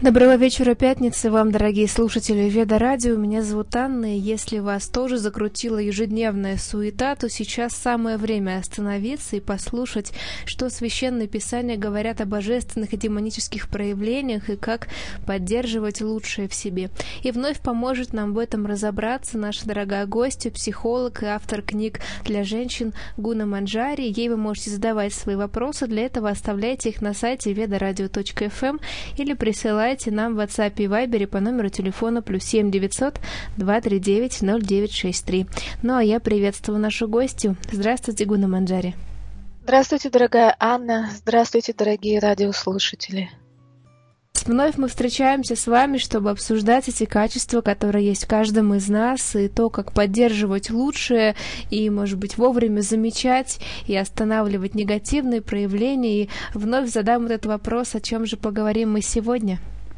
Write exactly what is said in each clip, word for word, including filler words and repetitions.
Доброго вечера пятницы вам, дорогие слушатели Веда Радио. Меня зовут Анна, и если вас тоже закрутила ежедневная суета, то сейчас самое время остановиться и послушать, что Священные Писания говорят о божественных и демонических проявлениях и как поддерживать лучшее в себе. И вновь поможет нам в этом разобраться наша дорогая гостья, психолог и автор книг для женщин Гуна Манджари. Ей вы можете задавать свои вопросы, для этого оставляйте их на сайте ведарадио точка эф эм или присылайте нам в WhatsApp и Viber по номеру телефона плюс семь девятьсот два три девять ноль девять шесть три. Ну а я приветствую нашу гостью. Здравствуйте, Гуна Манджари. Здравствуйте, дорогая Анна. Здравствуйте, дорогие радиослушатели. Вновь мы встречаемся с вами, чтобы обсуждать эти качества, которые есть в каждом из нас, и то, как поддерживать лучшее, и, может быть, вовремя замечать и останавливать негативные проявления. И вновь задам этот вопрос, о чем же поговорим мы сегодня.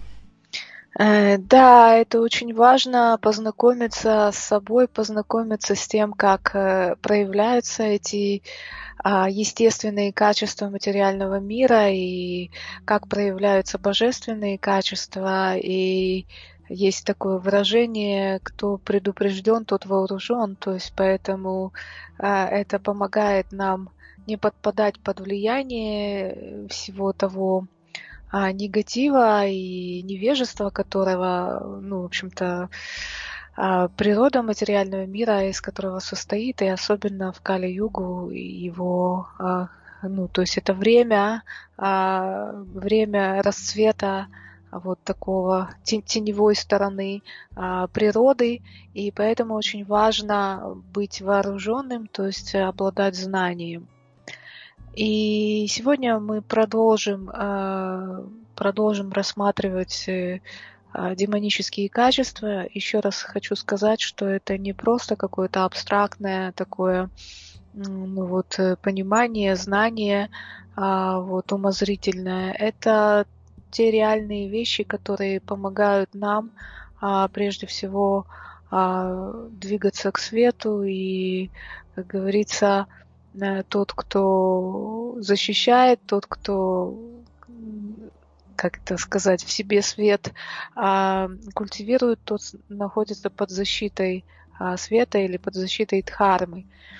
Да, это очень важно, познакомиться с собой, познакомиться с тем, как проявляются эти естественные качества материального мира и как проявляются божественные качества. И есть такое выражение: кто предупрежден, тот вооружен. То есть поэтому это помогает нам не подпадать под влияние всего того а негатива и невежества, которого, ну, в общем-то, природа материального мира, из которого состоит, и особенно в Кали-югу его, ну, то есть это время, время расцвета вот такого теневой стороны природы, и поэтому очень важно быть вооруженным, то есть обладать знанием. И сегодня мы продолжим, продолжим рассматривать демонические качества. Еще раз хочу сказать, что это не просто какое-то абстрактное такое, ну, вот, понимание, знание, вот, умозрительное. Это те реальные вещи, которые помогают нам прежде всего двигаться к свету и, как говорится, тот, кто защищает, тот, кто, как это сказать, в себе свет культивирует, тот находится под защитой света или под защитой дхармы.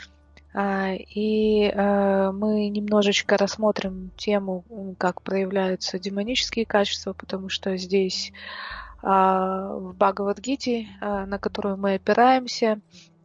И мы немножечко рассмотрим тему, как проявляются демонические качества, потому что здесь в Бхагавад-гите, на которую мы опираемся,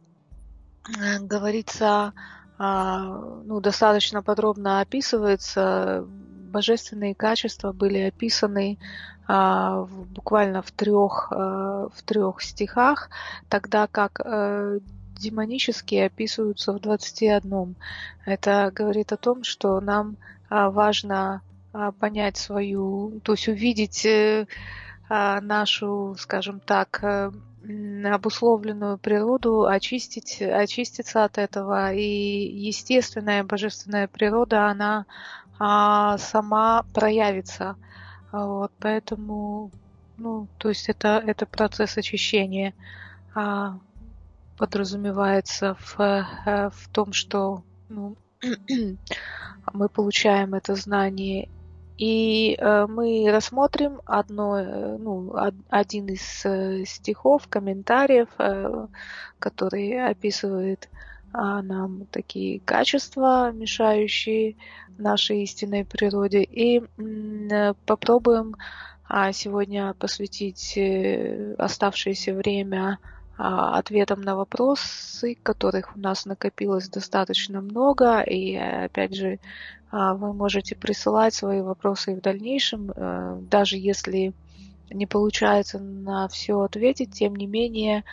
говорится, ну, достаточно подробно описывается, божественные качества были описаны а, в, буквально в трех, а, в трех стихах, тогда как а, демонические описываются в двадцати одном. Это говорит о том, что нам а, важно а, понять свою, то есть увидеть а, нашу, скажем так, обусловленную природу, очистить, очиститься от этого. И естественная божественная природа, она а, сама проявится. Вот, поэтому, ну, то есть это, это процесс очищения а, подразумевается в, в том, что, ну, мы получаем это знание. И э, мы рассмотрим одно, э, ну, од, один из э, стихов, комментариев, э, который описывает э, нам такие качества, мешающие нашей истинной природе. И э, попробуем э, сегодня посвятить э, оставшееся время э, ответам на вопросы, которых у нас накопилось достаточно много. И э, опять же, вы можете присылать свои вопросы и в дальнейшем, даже если не получается на все ответить, тем не менее,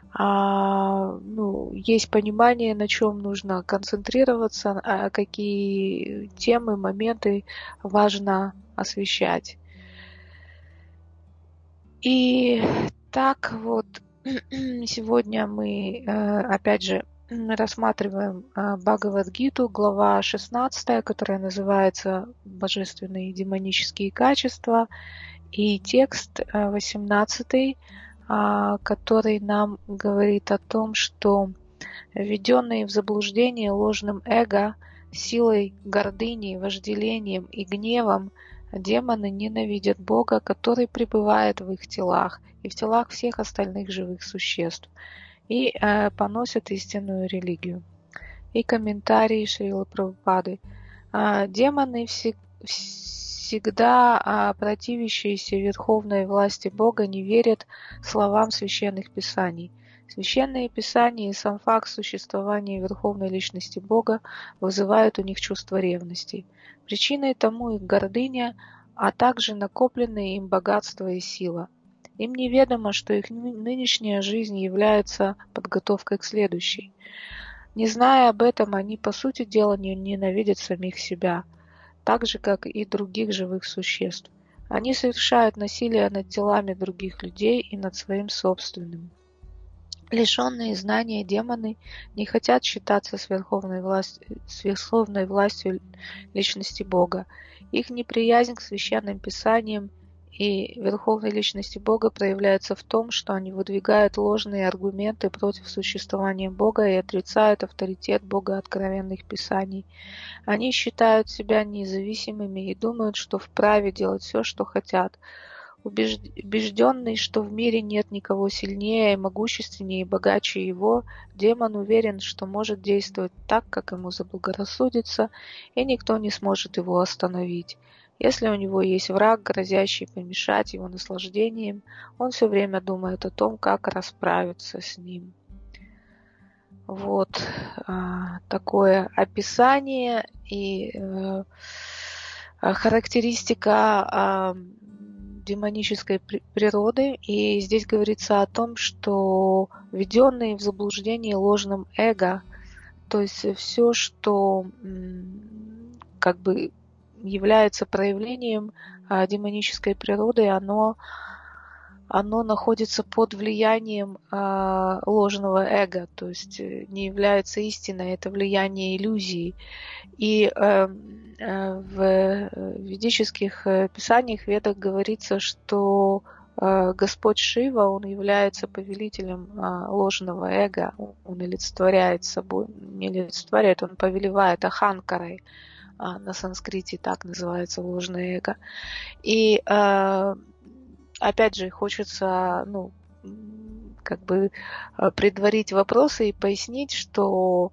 ну, есть понимание, на чем нужно концентрироваться, какие темы, моменты важно освещать. И так вот, сегодня мы, опять же, рассматриваем Бхагавад-гиту, глава шестнадцатая, которая называется «Божественные и демонические качества», и текст восемнадцатый, который нам говорит о том, что введенные в заблуждение ложным эго, силой гордыни, вожделением и гневом Демоны ненавидят Бога, который пребывает в их телах и в телах всех остальных живых существ, и э, поносят истинную религию. И комментарии Шрилы Прабхупады. А, демоны всег, всегда а, противящиеся верховной власти Бога не верят словам священных писаний. Священные писания и сам факт существования верховной личности Бога вызывают у них чувство ревности. Причиной тому их гордыня, а также накопленные им богатство и сила. Им неведомо, что их нынешняя жизнь является подготовкой к следующей. Не зная об этом, они, по сути дела, ненавидят самих себя, так же, как и других живых существ. Они совершают насилие над телами других людей и над своим собственным. Лишенные знания демоны не хотят считаться с верховной властью, с верховной властью личности Бога. Их неприязнь к священным писаниям и верховной личности Бога проявляется в том, что они выдвигают ложные аргументы против существования Бога и отрицают авторитет Бога откровенных писаний. Они считают себя независимыми и думают, что вправе делать все, что хотят. Убежденный, что в мире нет никого сильнее, могущественнее и богаче его, демон уверен, что может действовать так, как ему заблагорассудится, и никто не сможет его остановить. Если у него есть враг, грозящий помешать его наслаждениям, он все время думает о том, как расправиться с ним. Вот а, такое описание и э, характеристика а, демонической природы. И здесь говорится о том, что введенные в заблуждение ложным эго, то есть все, что м, как бы является проявлением а, демонической природы, оно, оно находится под влиянием а, ложного эго, то есть не является истиной, это влияние иллюзии. И а, а, в ведических писаниях, в ведах говорится, что а, Господь Шива, он является повелителем а, ложного эго, он олицетворяет собой, не олицетворяет, он повелевает аханкарой. На санскрите так называется ложное эго. И опять же хочется, ну, как бы предварить вопросы и пояснить, что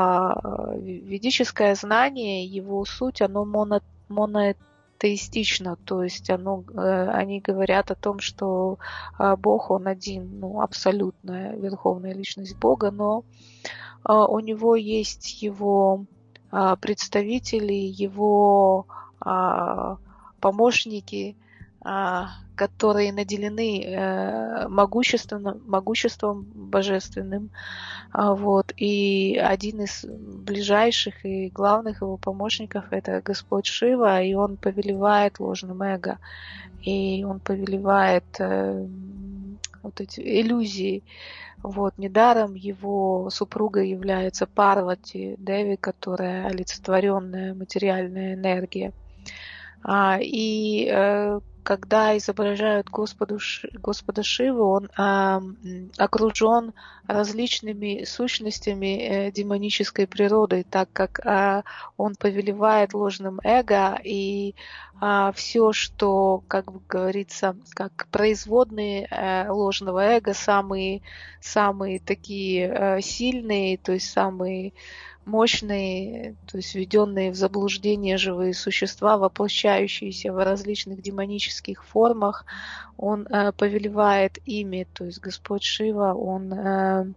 ведическое знание, его суть, оно моно, монотеистично, то есть оно, они говорят о том, что Бог, он один, ну, абсолютная верховная личность Бога, но у него есть его представители, его а, помощники, а, которые наделены а, могуществом, могуществом божественным. А, вот. И один из ближайших и главных его помощников — это Господь Шива, и он повелевает ложным эго, и он повелевает а, вот эти иллюзии. Вот, недаром его супруга является Парвати Деви, которая олицетворенная материальная энергия. А, и э, когда изображают Господу, Господа Шиву, он а, окружен различными сущностями э, демонической природы, так как а, он повелевает ложным эго, и а, все, что, как говорится, как производные э, ложного эго, самые, самые такие э, сильные, то есть самые мощные, то есть введенные в заблуждение живые существа, воплощающиеся в различных демонических формах, он э, повелевает ими, то есть Господь Шива, он э,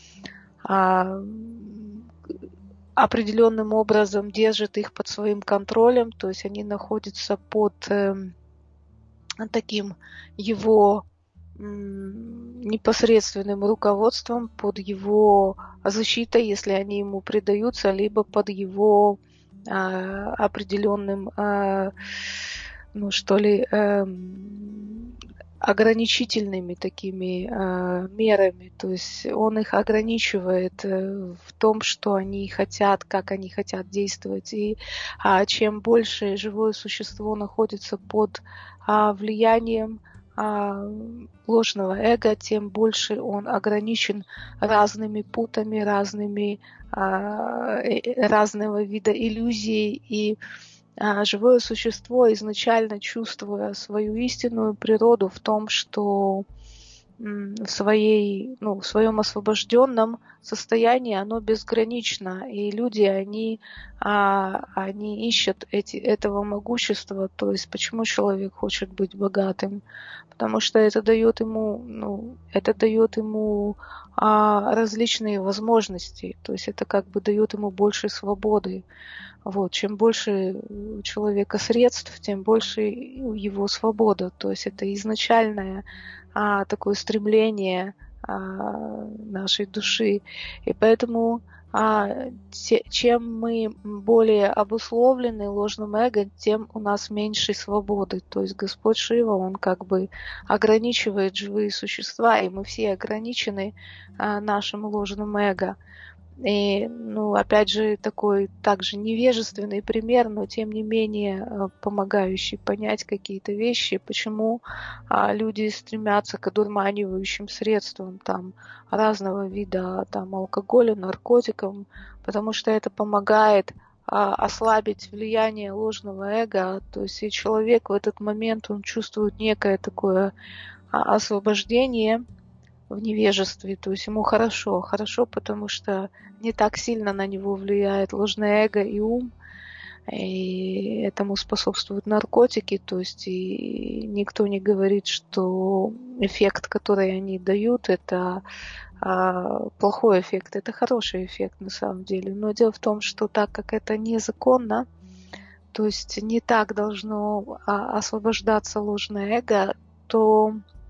э, определенным образом держит их под своим контролем, то есть они находятся под э, таким его непосредственным руководством, под его защитой, если они ему предаются, либо под его а, определенным, а, ну что ли, а, ограничительными такими а, мерами. То есть он их ограничивает в том, что они хотят, как они хотят действовать. И а, чем больше живое существо находится под а, влиянием ложного эго, тем больше он ограничен разными путами, разными, разного вида иллюзий, и а, живое существо, изначально чувствуя свою истинную природу в том, что в своей, ну, в своем освобожденном состоянии оно безгранично, и люди, они, а, они ищут эти, этого могущества, то есть почему человек хочет быть богатым, потому что это дает ему, ну, это дает ему а, различные возможности, то есть это как бы дает ему больше свободы. Вот, чем больше у человека средств, тем больше его свобода. То есть это изначальное а, такое стремление а, нашей души. И поэтому а, те, чем мы более обусловлены ложным эго, тем у нас меньше свободы. То есть Господь Шива, Он как бы ограничивает живые существа, и мы все ограничены а, нашим ложным эго. И, ну, опять же, такой также невежественный пример, но тем не менее помогающий понять какие-то вещи, почему а, люди стремятся к одурманивающим средствам там, разного вида там, алкоголя, наркотикам, потому что это помогает а, ослабить влияние ложного эго. То есть и человек в этот момент он чувствует некое такое а, освобождение в невежестве, то есть ему хорошо, хорошо, потому что не так сильно на него влияет ложное эго и ум, и этому способствуют наркотики, то есть и никто не говорит, что эффект, который они дают, это а, плохой эффект, это хороший эффект на самом деле, но дело в том, что так как это незаконно, то есть не так должно а, освобождаться ложное эго, то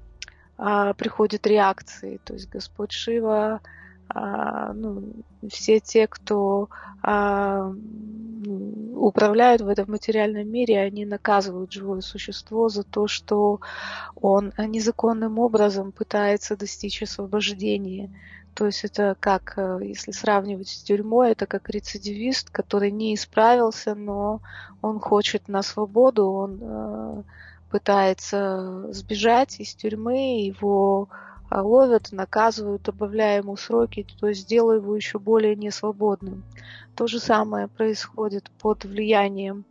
а, приходят реакции, то есть Господь Шива, а, ну, все те, кто а, ну, управляют в этом материальном мире, они наказывают живое существо за то, что он незаконным образом пытается достичь освобождения. То есть это как, если сравнивать с тюрьмой, это как рецидивист, который не исправился, но он хочет на свободу, он пытается сбежать из тюрьмы, его ловят, наказывают, добавляя ему сроки, то есть делая его еще более несвободным. То же самое происходит под влиянием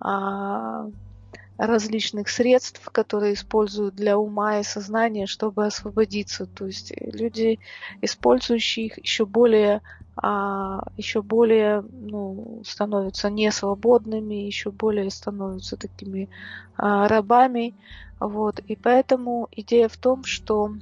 а, различных средств, которые используют для ума и сознания, чтобы освободиться. То есть люди, использующие их, еще более а, еще более ну, становятся несвободными, еще более становятся такими а, рабами. Вот. И поэтому идея в том, что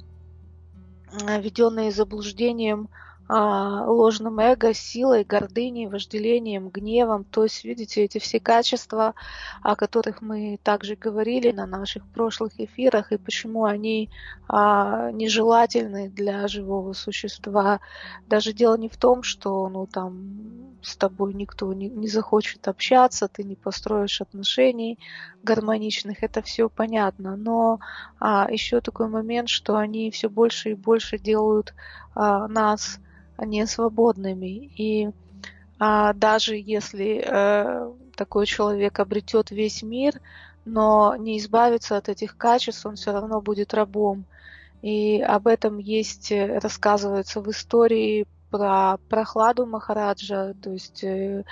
введенные заблуждением а, ложным эго, силой, гордыней, вожделением, гневом. То есть, видите, эти все качества, о которых мы также говорили на наших прошлых эфирах, и почему они а, нежелательны для живого существа. Даже дело не в том, что ну, там, с тобой никто не, не захочет общаться, ты не построишь отношений гармоничных, это все понятно. Но а, еще такой момент, что они все больше и больше делают а, нас несвободными. И а, даже если а, такой человек обретет весь мир, но не избавится от этих качеств, он все равно будет рабом. И об этом есть, рассказывается в истории про Прохладу Махараджа, то есть э,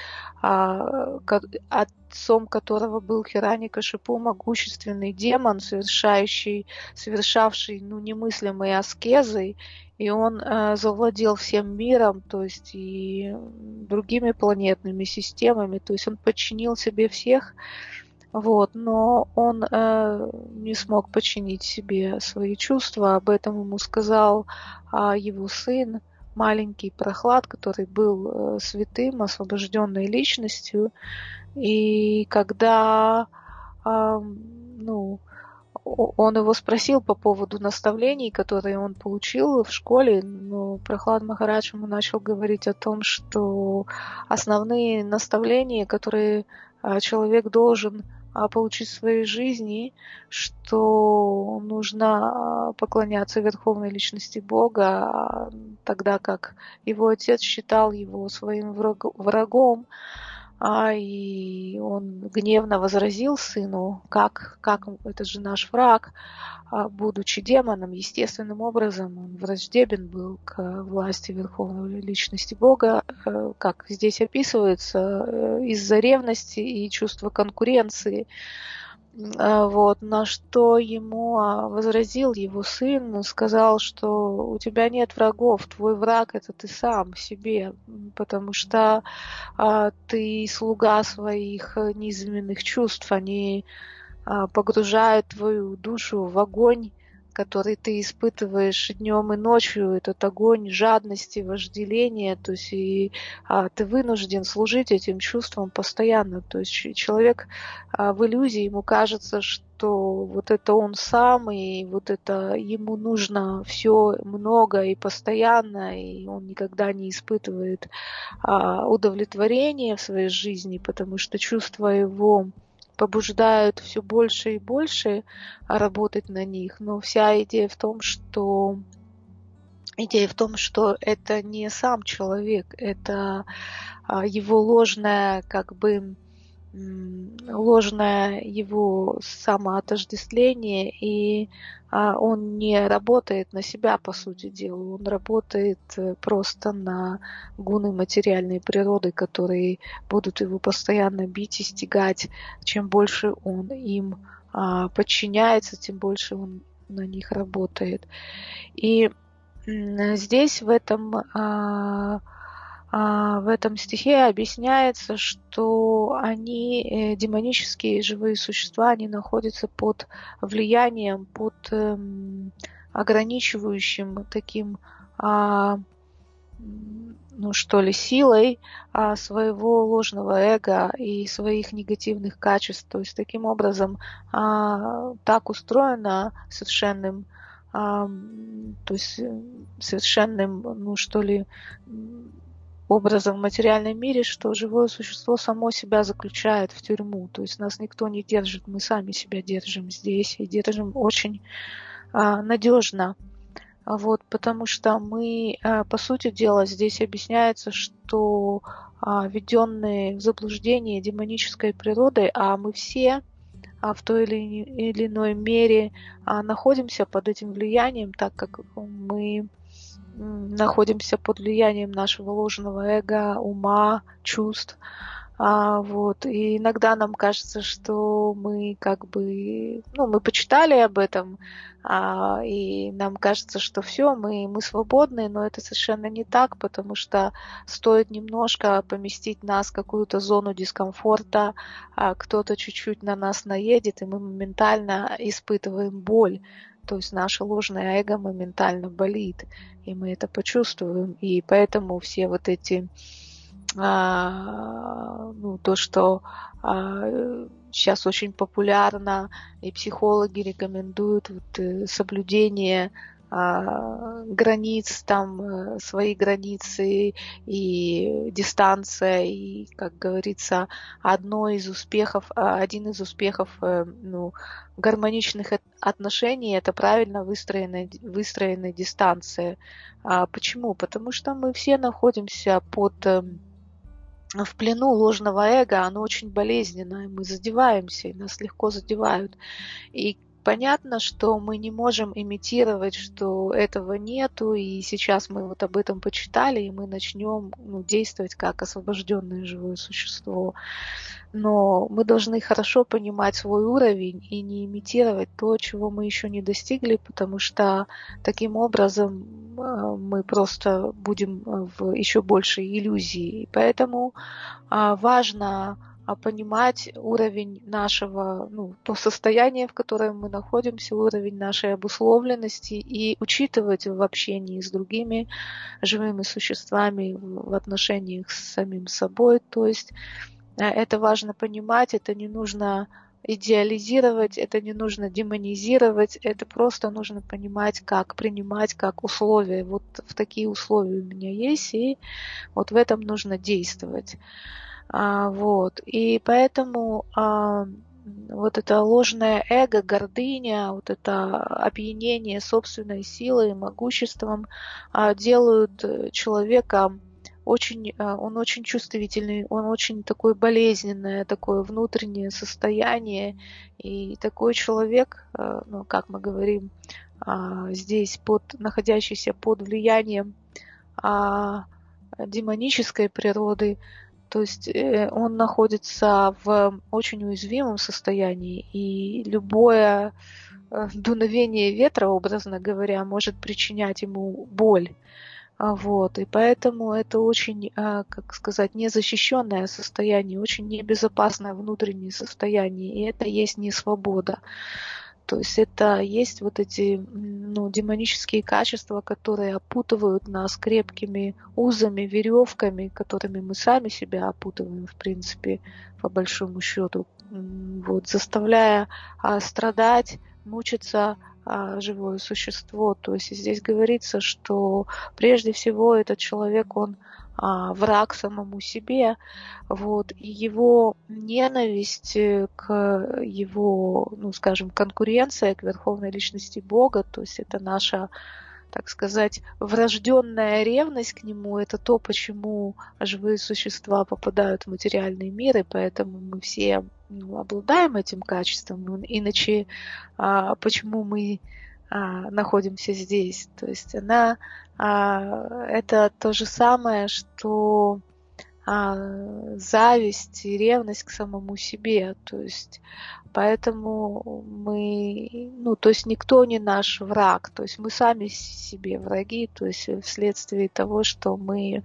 а, отцом которого был Хираньякашипу, могущественный демон, совершающий, совершавший ну, немыслимые аскезы, и он э, завладел всем миром, то есть и другими планетными системами, то есть он подчинил себе всех. Вот, но он э, не смог подчинить себе свои чувства, об этом ему сказал э, его сын, маленький Прохлад, который был э, святым, освобожденной личностью. И когда э, ну, он его спросил по поводу наставлений, которые он получил в школе, но Прохлад Махарадж ему начал говорить о том, что основные наставления, которые э, человек должен получить в своей жизни, что нужно поклоняться верховной личности Бога, тогда как его отец считал его своим врагом. а, и он гневно возразил сыну, как, как это же наш враг, а, будучи демоном, естественным образом он враждебен был к власти Верховной Личности Бога, как здесь описывается, из-за ревности и чувства конкуренции. Вот, на что ему возразил его сын, сказал, что у тебя нет врагов, твой враг это ты сам себе, потому что а, ты слуга своих низменных чувств, они а, погружают твою душу в огонь, который ты испытываешь днем и ночью, этот огонь жадности, вожделения, то есть и а, ты вынужден служить этим чувствам постоянно. То есть человек а, в иллюзии, ему кажется, что вот это он сам, и вот это ему нужно все много и постоянно, и он никогда не испытывает а, удовлетворения в своей жизни, потому что чувства его побуждают все больше и больше работать на них, но вся идея в том, что идея в том, что это не сам человек, это его ложное, как бы ложное его самоотождествление, и он не работает на себя, по сути дела, он работает просто на гуны материальной природы, которые будут его постоянно бить и стягать. Чем больше он им подчиняется, тем больше он на них работает. И здесь в этом в этом стихе объясняется, что они, демонические живые существа, они находятся под влиянием, под ограничивающим таким, ну что ли, силой своего ложного эго и своих негативных качеств. То есть таким образом так устроено совершенным, то есть совершенным, ну что ли, образом в материальном мире, что живое существо само себя заключает в тюрьму. То есть нас никто не держит, мы сами себя держим здесь и держим очень а, надежно. Вот, потому что мы, а, по сути дела, здесь объясняется, что а, введенные в заблуждение демонической природой, а мы все а, в той или, или иной мере а, находимся под этим влиянием, так как мы находимся под влиянием нашего ложного эго, ума, чувств. А, вот. И иногда нам кажется, что мы как бы, ну, мы почитали об этом, а, и нам кажется, что все, мы, мы свободны, но это совершенно не так, потому что стоит немножко поместить нас в какую-то зону дискомфорта, а кто-то чуть-чуть на нас наедет, и мы моментально испытываем боль. То есть наше ложное эго моментально болит, и мы это почувствуем. И поэтому все вот эти, а, ну, то, что а, сейчас очень популярно, и психологи рекомендуют вот, соблюдение а, границ, там свои границы и дистанция, и, как говорится, одно из успехов, один из успехов, ну, гармоничных отношений — это правильно выстроенная, выстроенная дистанция. А почему? Потому что мы все находимся под в плену ложного эго, оно очень болезненное, мы задеваемся, и нас легко задевают. И понятно, что мы не можем имитировать, что этого нету, и сейчас мы вот об этом почитали, и мы начнем, ну, действовать как освобожденное живое существо. Но мы должны хорошо понимать свой уровень и не имитировать то, чего мы еще не достигли, потому что таким образом мы просто будем в еще большей иллюзии. И поэтому важно понимать уровень нашего, ну, то состояние, в котором мы находимся, уровень нашей обусловленности, и учитывать в общении с другими живыми существами, в отношениях с самим собой. То есть это важно понимать, это не нужно идеализировать, это не нужно демонизировать, это просто нужно понимать, как принимать, как условия. Вот в такие условия у меня есть, и вот в этом нужно действовать. А, вот. И поэтому а, вот это ложное эго, гордыня, вот это опьянение собственной силой и могуществом а, делают человека очень, он очень чувствительный, он очень такое болезненное, такое внутреннее состояние. И такой человек, ну, как мы говорим, здесь под, находящийся под влиянием демонической природы, то есть он находится в очень уязвимом состоянии, и любое дуновение ветра, образно говоря, может причинять ему боль. Вот. И поэтому это очень, как сказать, незащищенное состояние, очень небезопасное внутреннее состояние, и это есть не свобода. То есть это есть вот эти, ну, демонические качества, которые опутывают нас крепкими узами, веревками, которыми мы сами себя опутываем, в принципе, по большому счету, вот, заставляя а, страдать, мучиться а, живое существо. То есть здесь говорится, что прежде всего этот человек, он а, враг самому себе, вот, и его ненависть к его, ну, скажем, конкуренция к верховной личности Бога, то есть это наша, так сказать, врожденная ревность к нему, это то, почему живые существа попадают в материальный мир, и поэтому мы все, ну, обладаем этим качеством, иначе а, почему мы а, находимся здесь? То есть она, а, это то же самое, что а, зависть и ревность к самому себе, то есть поэтому мы, ну, то есть никто не наш враг, то есть мы сами себе враги, то есть вследствие того, что мы,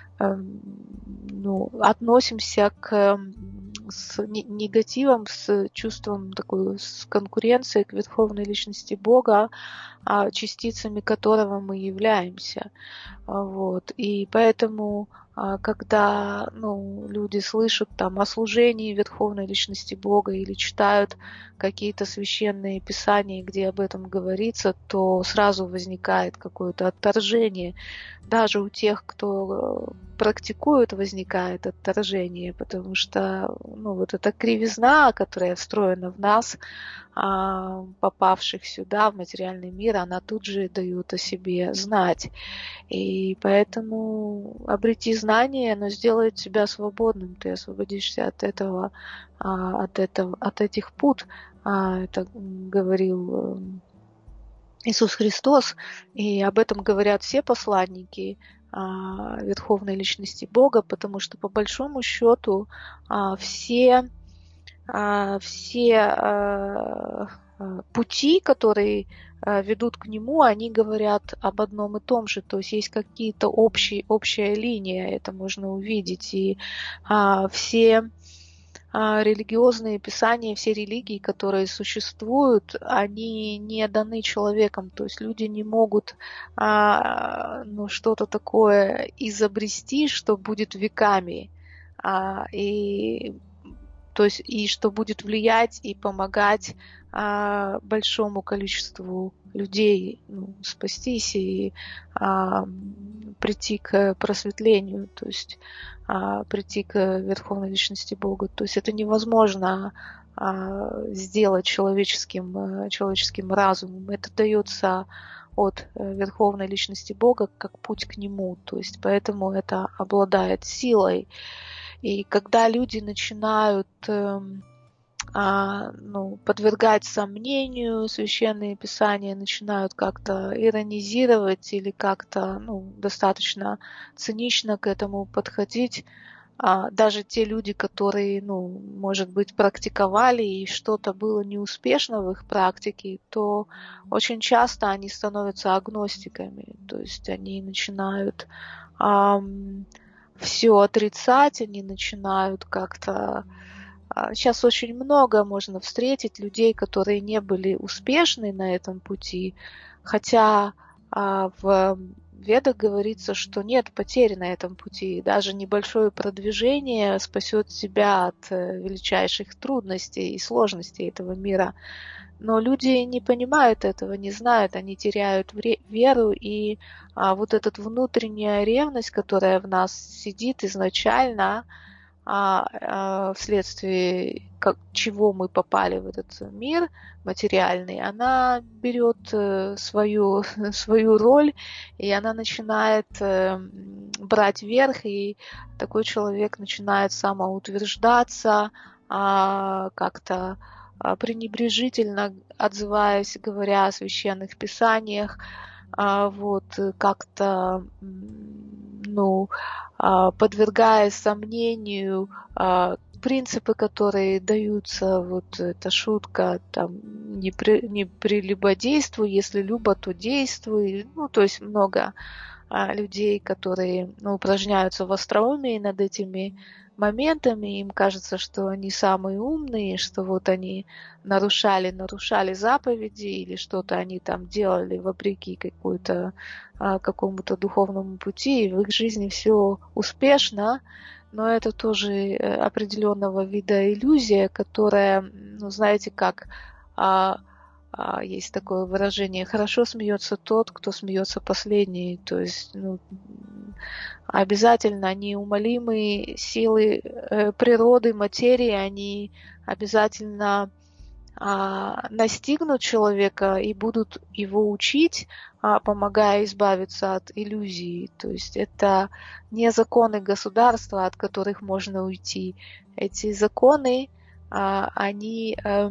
ну, относимся к с негативом, с чувством такой, с конкуренцией к верховной личности Бога, частицами которого мы являемся. Вот. И поэтому, когда, ну, люди слышат там о служении верховной личности Бога или читают какие-то священные писания, где об этом говорится, то сразу возникает какое-то отторжение. Даже у тех, кто практикует, возникает отторжение, потому что, ну, вот эта кривизна, которая встроена в нас, попавших сюда, в материальный мир, она тут же дает о себе знать. И поэтому обрети знание, оно сделает тебя свободным. Ты освободишься от этого, от этого, от этих пут. Это говорил Иисус Христос, и об этом говорят все посланники верховной личности Бога, потому что по большому счету все все пути, которые ведут к нему, они говорят об одном и том же. То есть есть какие-то общие, общая линия, это можно увидеть. И а, все а, религиозные писания, все религии, которые существуют, они не даны человеком. То есть люди не могут а, ну, что-то такое изобрести, что будет веками. А, и То есть и что будет влиять и помогать а, большому количеству людей, ну, спастись и а, прийти к просветлению, то есть а, прийти к верховной личности Бога. То есть это невозможно а, сделать человеческим, человеческим разумом. Это дается от верховной личности Бога как путь к нему. То есть поэтому это обладает силой. И когда люди начинают э, а, ну, подвергать сомнению священные писания, начинают как-то иронизировать или как-то, ну, достаточно цинично к этому подходить, а, даже те люди, которые, ну, может быть, практиковали и что-то было неуспешно в их практике, то очень часто они становятся агностиками, то есть они начинают а, все отрицать, они начинают как-то... Сейчас очень много можно встретить людей, которые не были успешны на этом пути, хотя в Ведах говорится, что нет потери на этом пути. Даже небольшое продвижение спасет тебя от величайших трудностей и сложностей этого мира. Но люди не понимают этого, не знают, они теряют веру, и а, вот эта внутренняя ревность, которая в нас сидит изначально, а, а, вследствие как, чего мы попали в этот мир материальный, она берет свою, свою роль, и она начинает брать верх, и такой человек начинает самоутверждаться, как-то пренебрежительно отзываясь, говоря о священных писаниях, вот, как-то, ну, подвергая сомнению принципы, которые даются, вот эта шутка, там, не, при, не прелюбодействуй, если любо, то действуй, ну, то есть много людей, которые, ну, упражняются в остроумии над этими моментами, им кажется, что они самые умные, что вот они нарушали, нарушали заповеди или что-то они там делали вопреки какой-то, какому-то духовному пути, и в их жизни все успешно, но это тоже определенного вида иллюзия, которая, ну, знаете, как а, а, есть такое выражение: хорошо смеется тот, кто смеется последний, то есть, ну, обязательно неумолимые силы э, природы, материи, они обязательно а, настигнут человека и будут его учить, а, помогая избавиться от иллюзий. То есть это не законы государства, от которых можно уйти. Эти законы, а, они, а,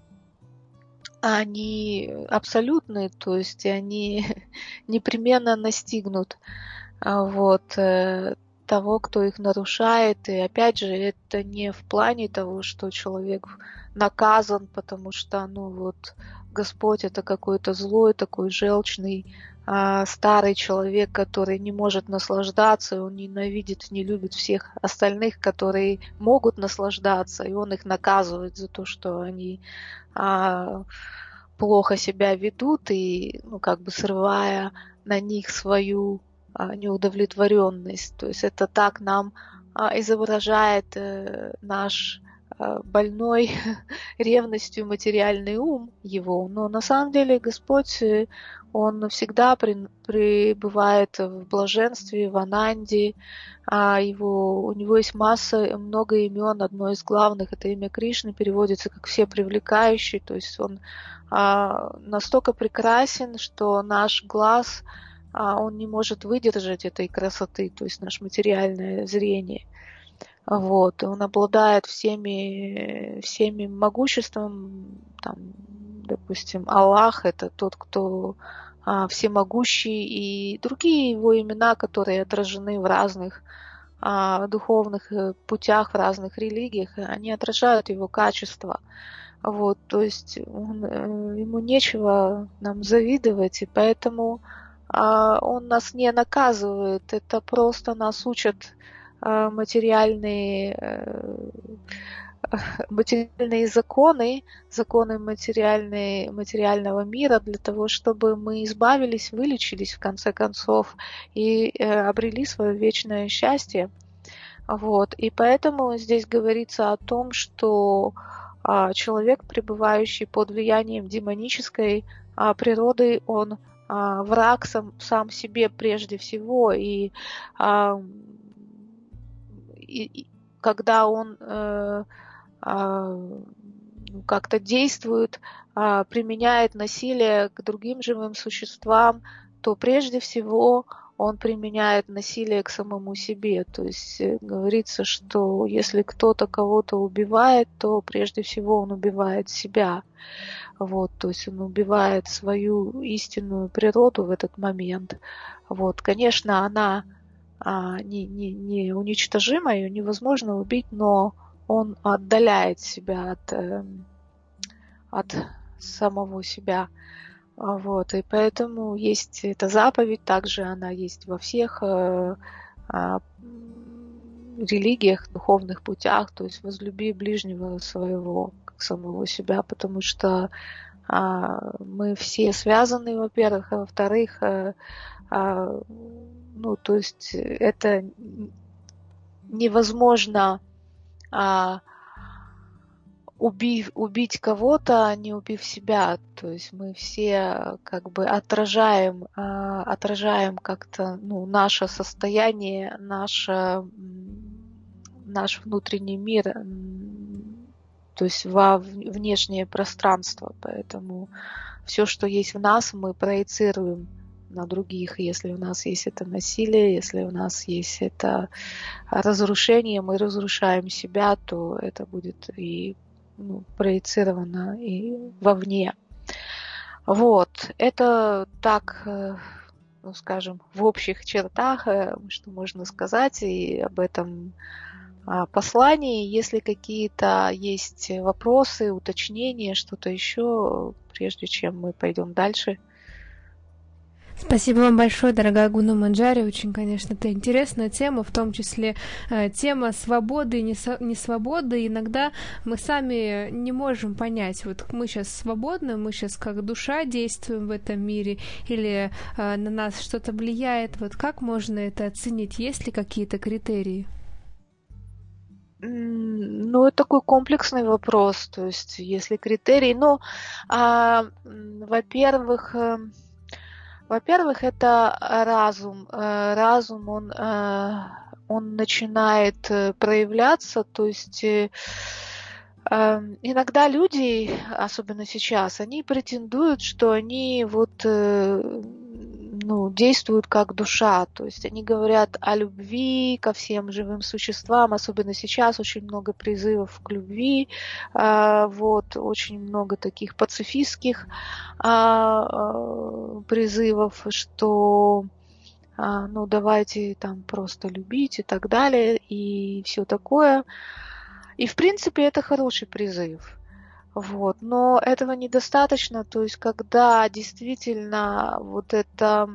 они абсолютные, то есть они непременно настигнут вот того, кто их нарушает. И опять же, это не в плане того, что человек наказан, потому что, ну вот, Господь это какой-то злой, такой желчный, а, старый человек, который не может наслаждаться, он ненавидит, не любит всех остальных, которые могут наслаждаться, и он их наказывает за то, что они а, плохо себя ведут, и, ну, как бы срывая на них свою неудовлетворенность. То есть это так нам изображает наш больной ревностью материальный ум его. Но на самом деле Господь, Он всегда пребывает в блаженстве, в ананде. Его, у Него есть масса, много имен. Одно из главных — это имя Кришны, переводится как «всепривлекающий». То есть Он настолько прекрасен, что наш глаз он не может выдержать этой красоты, то есть наше материальное зрение. Вот. И он обладает всеми, всеми могуществом, там, допустим, Аллах — это тот, кто а, всемогущий, и другие его имена, которые отражены в разных а, духовных путях, в разных религиях, они отражают его качество. Вот. То есть он, ему нечего нам завидовать, и поэтому Он нас не наказывает, это просто нас учат материальные, материальные законы, законы материальные, материального мира, для того, чтобы мы избавились, вылечились в конце концов и обрели свое вечное счастье. Вот. И поэтому здесь говорится о том, что человек, пребывающий под влиянием демонической природы, он враг сам, сам себе прежде всего, и, а, и, и когда он а, а, как-то действует, а, применяет насилие к другим живым существам, то прежде всего он применяет насилие к самому себе. То есть говорится, что если кто-то кого-то убивает, то прежде всего он убивает себя. Вот, то есть он убивает свою истинную природу в этот момент. Вот, конечно, она а, не, не, не уничтожима, ее невозможно убить, но он отдаляет себя от, э, от самого себя. Вот, и поэтому есть эта заповедь, также она есть во всех э, э, религиях, духовных путях, то есть возлюби ближнего своего, как самого себя, потому что а, мы все связаны, во-первых, а во-вторых, а, а, ну, то есть это невозможно а, убив, убить кого-то, не убив себя, то есть мы все как бы отражаем, а, отражаем как-то, ну, наше состояние, наше наш внутренний мир, то есть во внешнее пространство. Поэтому все, что есть в нас, мы проецируем на других. Если у нас есть это насилие, если у нас есть это разрушение, мы разрушаем себя, то это будет и ну, проецировано и вовне. Вот. Это так, ну, скажем, в общих чертах, что можно сказать и об этом послании. Если какие-то есть вопросы, уточнения, что-то еще, прежде чем мы пойдем дальше. Спасибо вам большое, дорогая Гуна Манджари. Очень, конечно, это интересная тема, в том числе э, тема свободы и несвободы. Иногда мы сами не можем понять, вот мы сейчас свободны, мы сейчас как душа действуем в этом мире, или э, на нас что-то влияет. Вот как можно это оценить? Есть ли какие-то критерии? Ну, это такой комплексный вопрос. То есть, если критерии, ну, а, во-первых, Во-первых, это разум. Разум, он, он начинает проявляться, то есть иногда люди, особенно сейчас, они претендуют, что они вот, ну, действуют как душа, то есть они говорят о любви ко всем живым существам, особенно сейчас очень много призывов к любви, вот, очень много таких пацифистских призывов, что ну давайте там просто любить и так далее, и все такое. И в принципе это хороший призыв. Вот. Но этого недостаточно, то есть когда действительно вот это,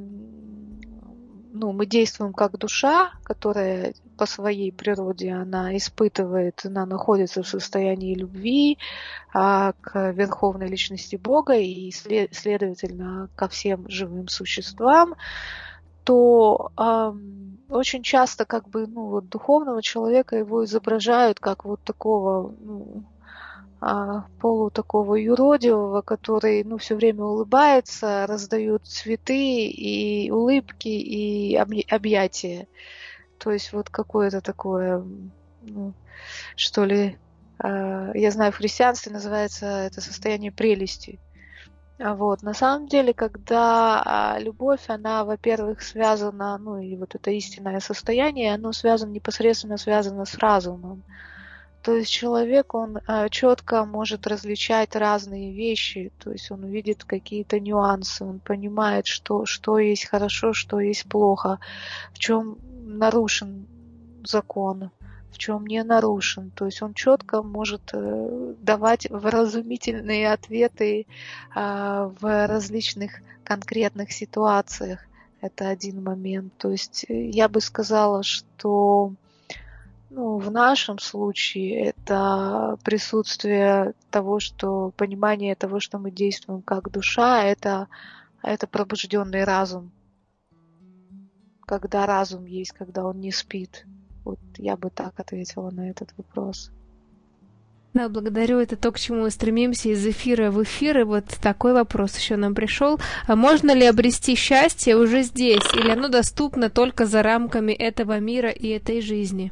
ну, мы действуем как душа, которая по своей природе, она испытывает, она находится в состоянии любви а, к Верховной Личности Бога и, следовательно, ко всем живым существам, то э, очень часто как бы, ну, вот, духовного человека его изображают как вот такого, ну, а, полу такого юродивого, который, ну, все время улыбается, раздает цветы и улыбки и объятия. То есть вот какое-то такое, ну, что ли, э, я знаю, в христианстве называется это состояние прелести. Вот. На самом деле, когда любовь, она, во-первых, связана, ну и вот это истинное состояние, оно связано, непосредственно связано с разумом. То есть человек, он четко может различать разные вещи, то есть он видит какие-то нюансы, он понимает, что, что есть хорошо, что есть плохо, в чем нарушен закон, в чем не нарушен. То есть он четко может давать вразумительные ответы в различных конкретных ситуациях. Это один момент. То есть я бы сказала, что, ну, в нашем случае это присутствие того, что понимание того, что мы действуем как душа, это, это пробужденный разум. Когда разум есть, когда он не спит. Вот я бы так ответила на этот вопрос. Да, благодарю. Это то, к чему мы стремимся из эфира в эфир. И вот такой вопрос еще нам пришел. А можно ли обрести счастье уже здесь? Или оно доступно только за рамками этого мира и этой жизни?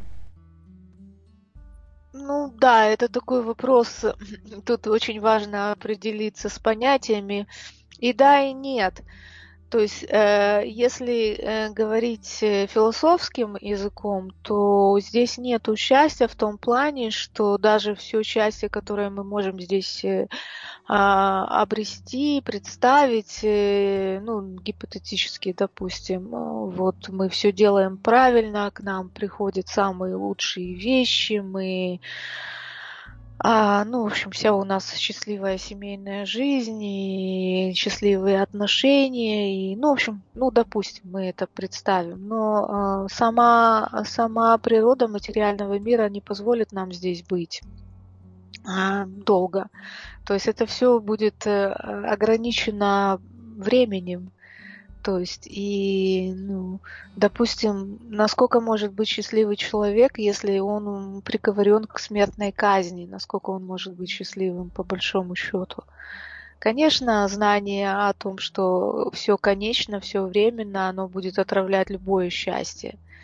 Ну да, это такой вопрос. Тут очень важно определиться с понятиями. И да, и нет. То есть, э, если э, говорить философским языком, то здесь нет счастья в том плане, что даже все счастье, которое мы можем здесь э, обрести, представить, э, ну, гипотетически, допустим, вот мы все делаем правильно, к нам приходят самые лучшие вещи, мы... А, ну, в общем, вся у нас счастливая семейная жизнь и счастливые отношения. И, ну, в общем, ну, допустим, мы это представим. Но а, сама, сама природа материального мира не позволит нам здесь быть а, долго. То есть это все будет ограничено временем. То есть, и, ну, допустим, насколько может быть счастливый человек, если он приговорен к смертной казни, насколько он может быть счастливым по большому счету. Конечно, знание о том, что все конечно, все временно, оно будет отравлять любое счастье.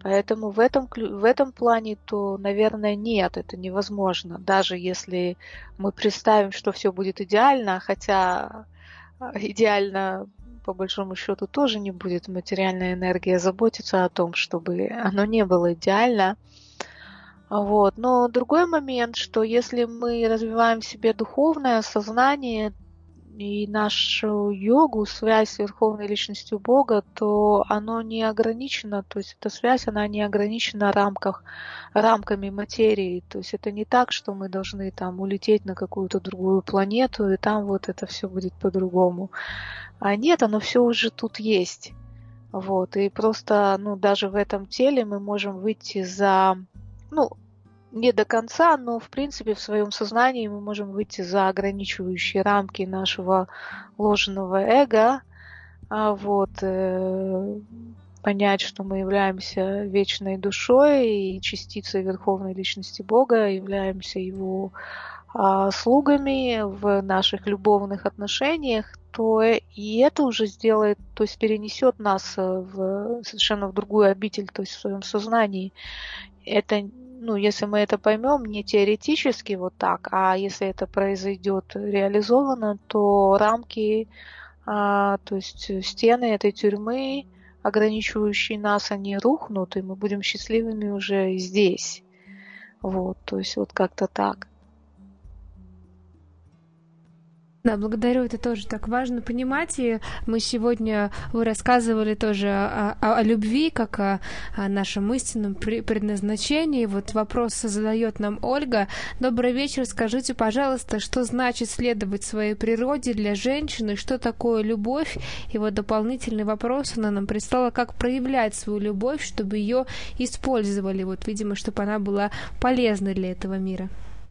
Поэтому в этом, в этом плане, то, наверное, нет, это невозможно. Даже если мы представим, что все будет идеально, хотя идеально, по большому счету, тоже не будет. Материальная энергия заботится о том, чтобы оно не было идеально. Вот. Но другой момент, что если мы развиваем в себе духовное сознание и нашу йогу, связь с Верховной Личностью Бога, то оно не ограничено, то есть эта связь, она не ограничена рамках, рамками материи. То есть это не так, что мы должны там улететь на какую-то другую планету, и там вот это все будет по-другому. А нет, оно все уже тут есть. Вот. И просто, ну, даже в этом теле мы можем выйти за, ну, не до конца, но в принципе в своем сознании мы можем выйти за ограничивающие рамки нашего ложного эго, а вот, э, понять, что мы являемся вечной душой и частицей Верховной Личности Бога, являемся Его а, слугами в наших любовных отношениях, то и это уже сделает, то есть перенесет нас в совершенно в другую обитель, то есть в своем сознании. Это, ну, если мы это поймем, не теоретически вот так, а если это произойдет реализованно, то рамки, а, то есть стены этой тюрьмы, ограничивающие нас, они рухнут, и мы будем счастливыми уже здесь. Вот, то есть вот как-то так. Да, благодарю, это тоже так важно понимать. И мы сегодня, вы рассказывали тоже о, о, о любви, как о, о нашем истинном предназначении. Вот вопрос задает нам Ольга. Добрый вечер, скажите, пожалуйста, что значит следовать своей природе для женщины, что такое любовь? И вот дополнительный вопрос она нам прислала, как проявлять свою любовь, чтобы ее использовали, вот, видимо, чтобы она была полезна для этого мира.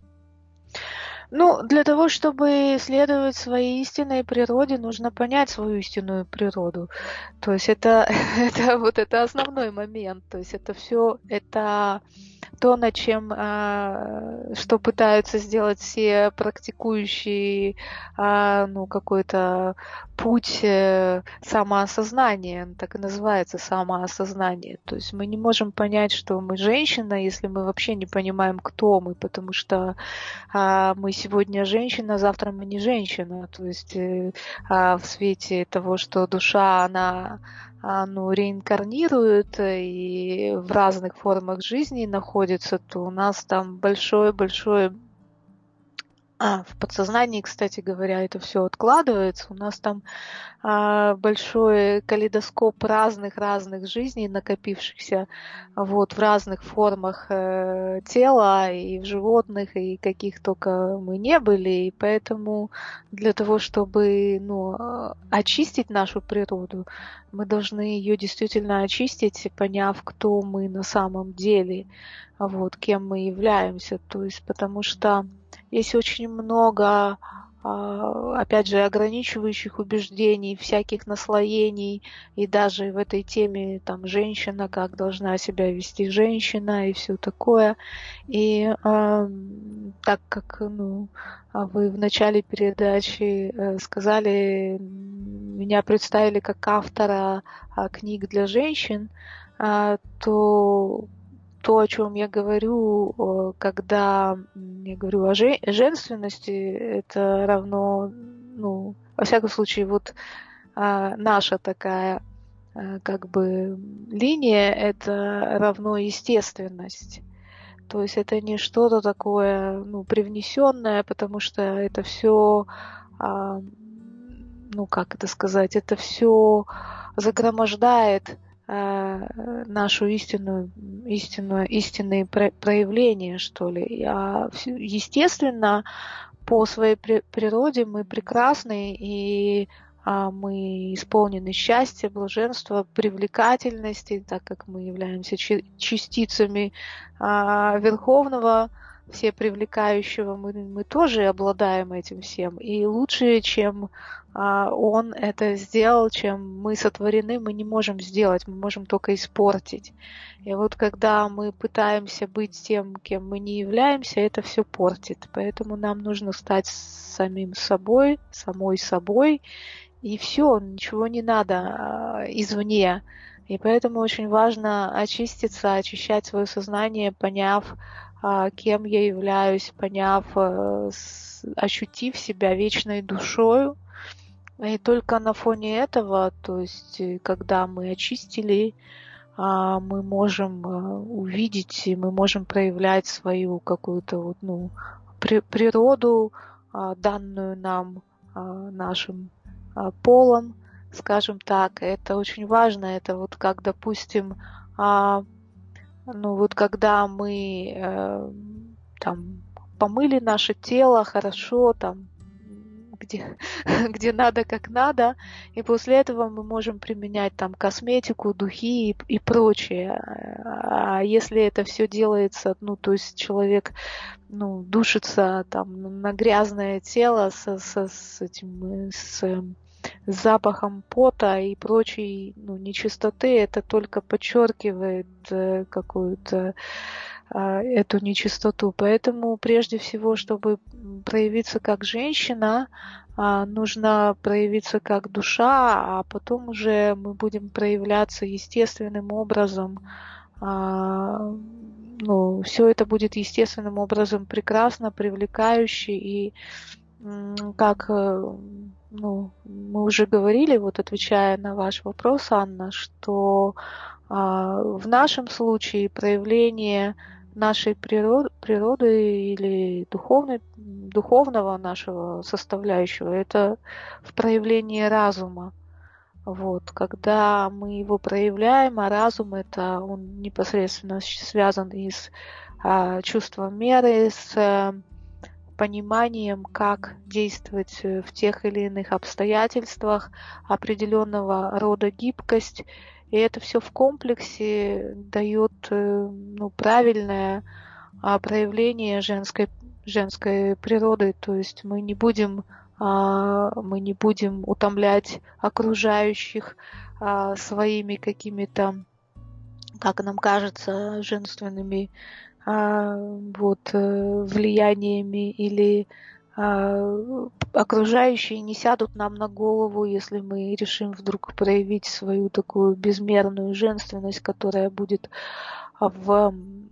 Ну, для того, чтобы следовать своей истинной природе, нужно понять свою истинную природу. То есть это, это вот это основной момент. То есть это все, это то, над чем, что пытаются сделать все практикующие, ну, какой-то путь самоосознания, так и называется самоосознание. То есть мы не можем понять, что мы женщина, если мы вообще не понимаем, кто мы, потому что мы сегодня женщина, завтра мы не женщина. То есть в свете того, что душа, она ну, реинкарнирует и в разных формах жизни находится, то у нас там большое-большое... А, в подсознании, кстати говоря, это все откладывается. У нас там а, большой калейдоскоп разных-разных жизней, накопившихся вот, в разных формах э, тела, и в животных, и каких только мы не были. И поэтому для того, чтобы ну, очистить нашу природу, мы должны ее действительно очистить, поняв, кто мы на самом деле, вот, кем мы являемся. То есть, потому что есть очень много, опять же, ограничивающих убеждений, всяких наслоений, и даже в этой теме там женщина, как должна себя вести женщина и все такое. И э, так как ну, вы в начале передачи сказали, меня представили как автора книг для женщин, то то, о чем я говорю, когда я говорю о женственности, это равно, ну, во всяком случае, вот наша такая, как бы, линия, это равно естественность. То есть это не что-то такое, ну, привнесенное, потому что это все, ну, как это сказать, это все загромождает нашу истинную, истинную, истинные проявления, что ли. А естественно, по своей природе мы прекрасны, и мы исполнены счастья, блаженства, привлекательности, так как мы являемся частицами Верховного, все привлекающего, мы, мы тоже обладаем этим всем. И лучше, чем а, он это сделал, чем мы сотворены, мы не можем сделать, мы можем только испортить. И вот когда мы пытаемся быть тем, кем мы не являемся, это все портит. Поэтому нам нужно стать самим собой, самой собой, и все, ничего не надо а, извне. И поэтому очень важно очиститься, очищать свое сознание, поняв, кем я являюсь, поняв, ощутив себя вечной душою. И только на фоне этого, то есть когда мы очистили, мы можем увидеть, мы можем проявлять свою какую-то вот, ну, природу, данную нам нашим полом, скажем так. Это очень важно. Это вот как, допустим, ну вот когда мы там помыли наше тело хорошо, там где, где надо, как надо, и после этого мы можем применять там косметику, духи и, и прочее. А если это все делается, ну, то есть человек, ну, душится там на грязное тело с, с, с этим, с, с запахом пота и прочей, ну, нечистоты, это только подчеркивает какую-то эту нечистоту. Поэтому прежде всего, чтобы проявиться как женщина, нужно проявиться как душа, а потом уже мы будем проявляться естественным образом. Ну, все это будет естественным образом прекрасно, привлекающе, и как, ну, мы уже говорили, вот отвечая на ваш вопрос, Анна, что в нашем случае проявление нашей природы, природы или духовной, духовного нашего составляющего, это в проявлении разума. Вот. Когда мы его проявляем, а разум это он непосредственно связан и с а, чувством меры, с а, пониманием, как действовать в тех или иных обстоятельствах, определенного рода гибкость. И это все в комплексе дает, ну, правильное проявление женской, женской природы. То есть мы не будем, мы не будем утомлять окружающих своими какими-то, как нам кажется, женственными вот, влияниями, или окружающие не сядут нам на голову, если мы решим вдруг проявить свою такую безмерную женственность, которая будет в...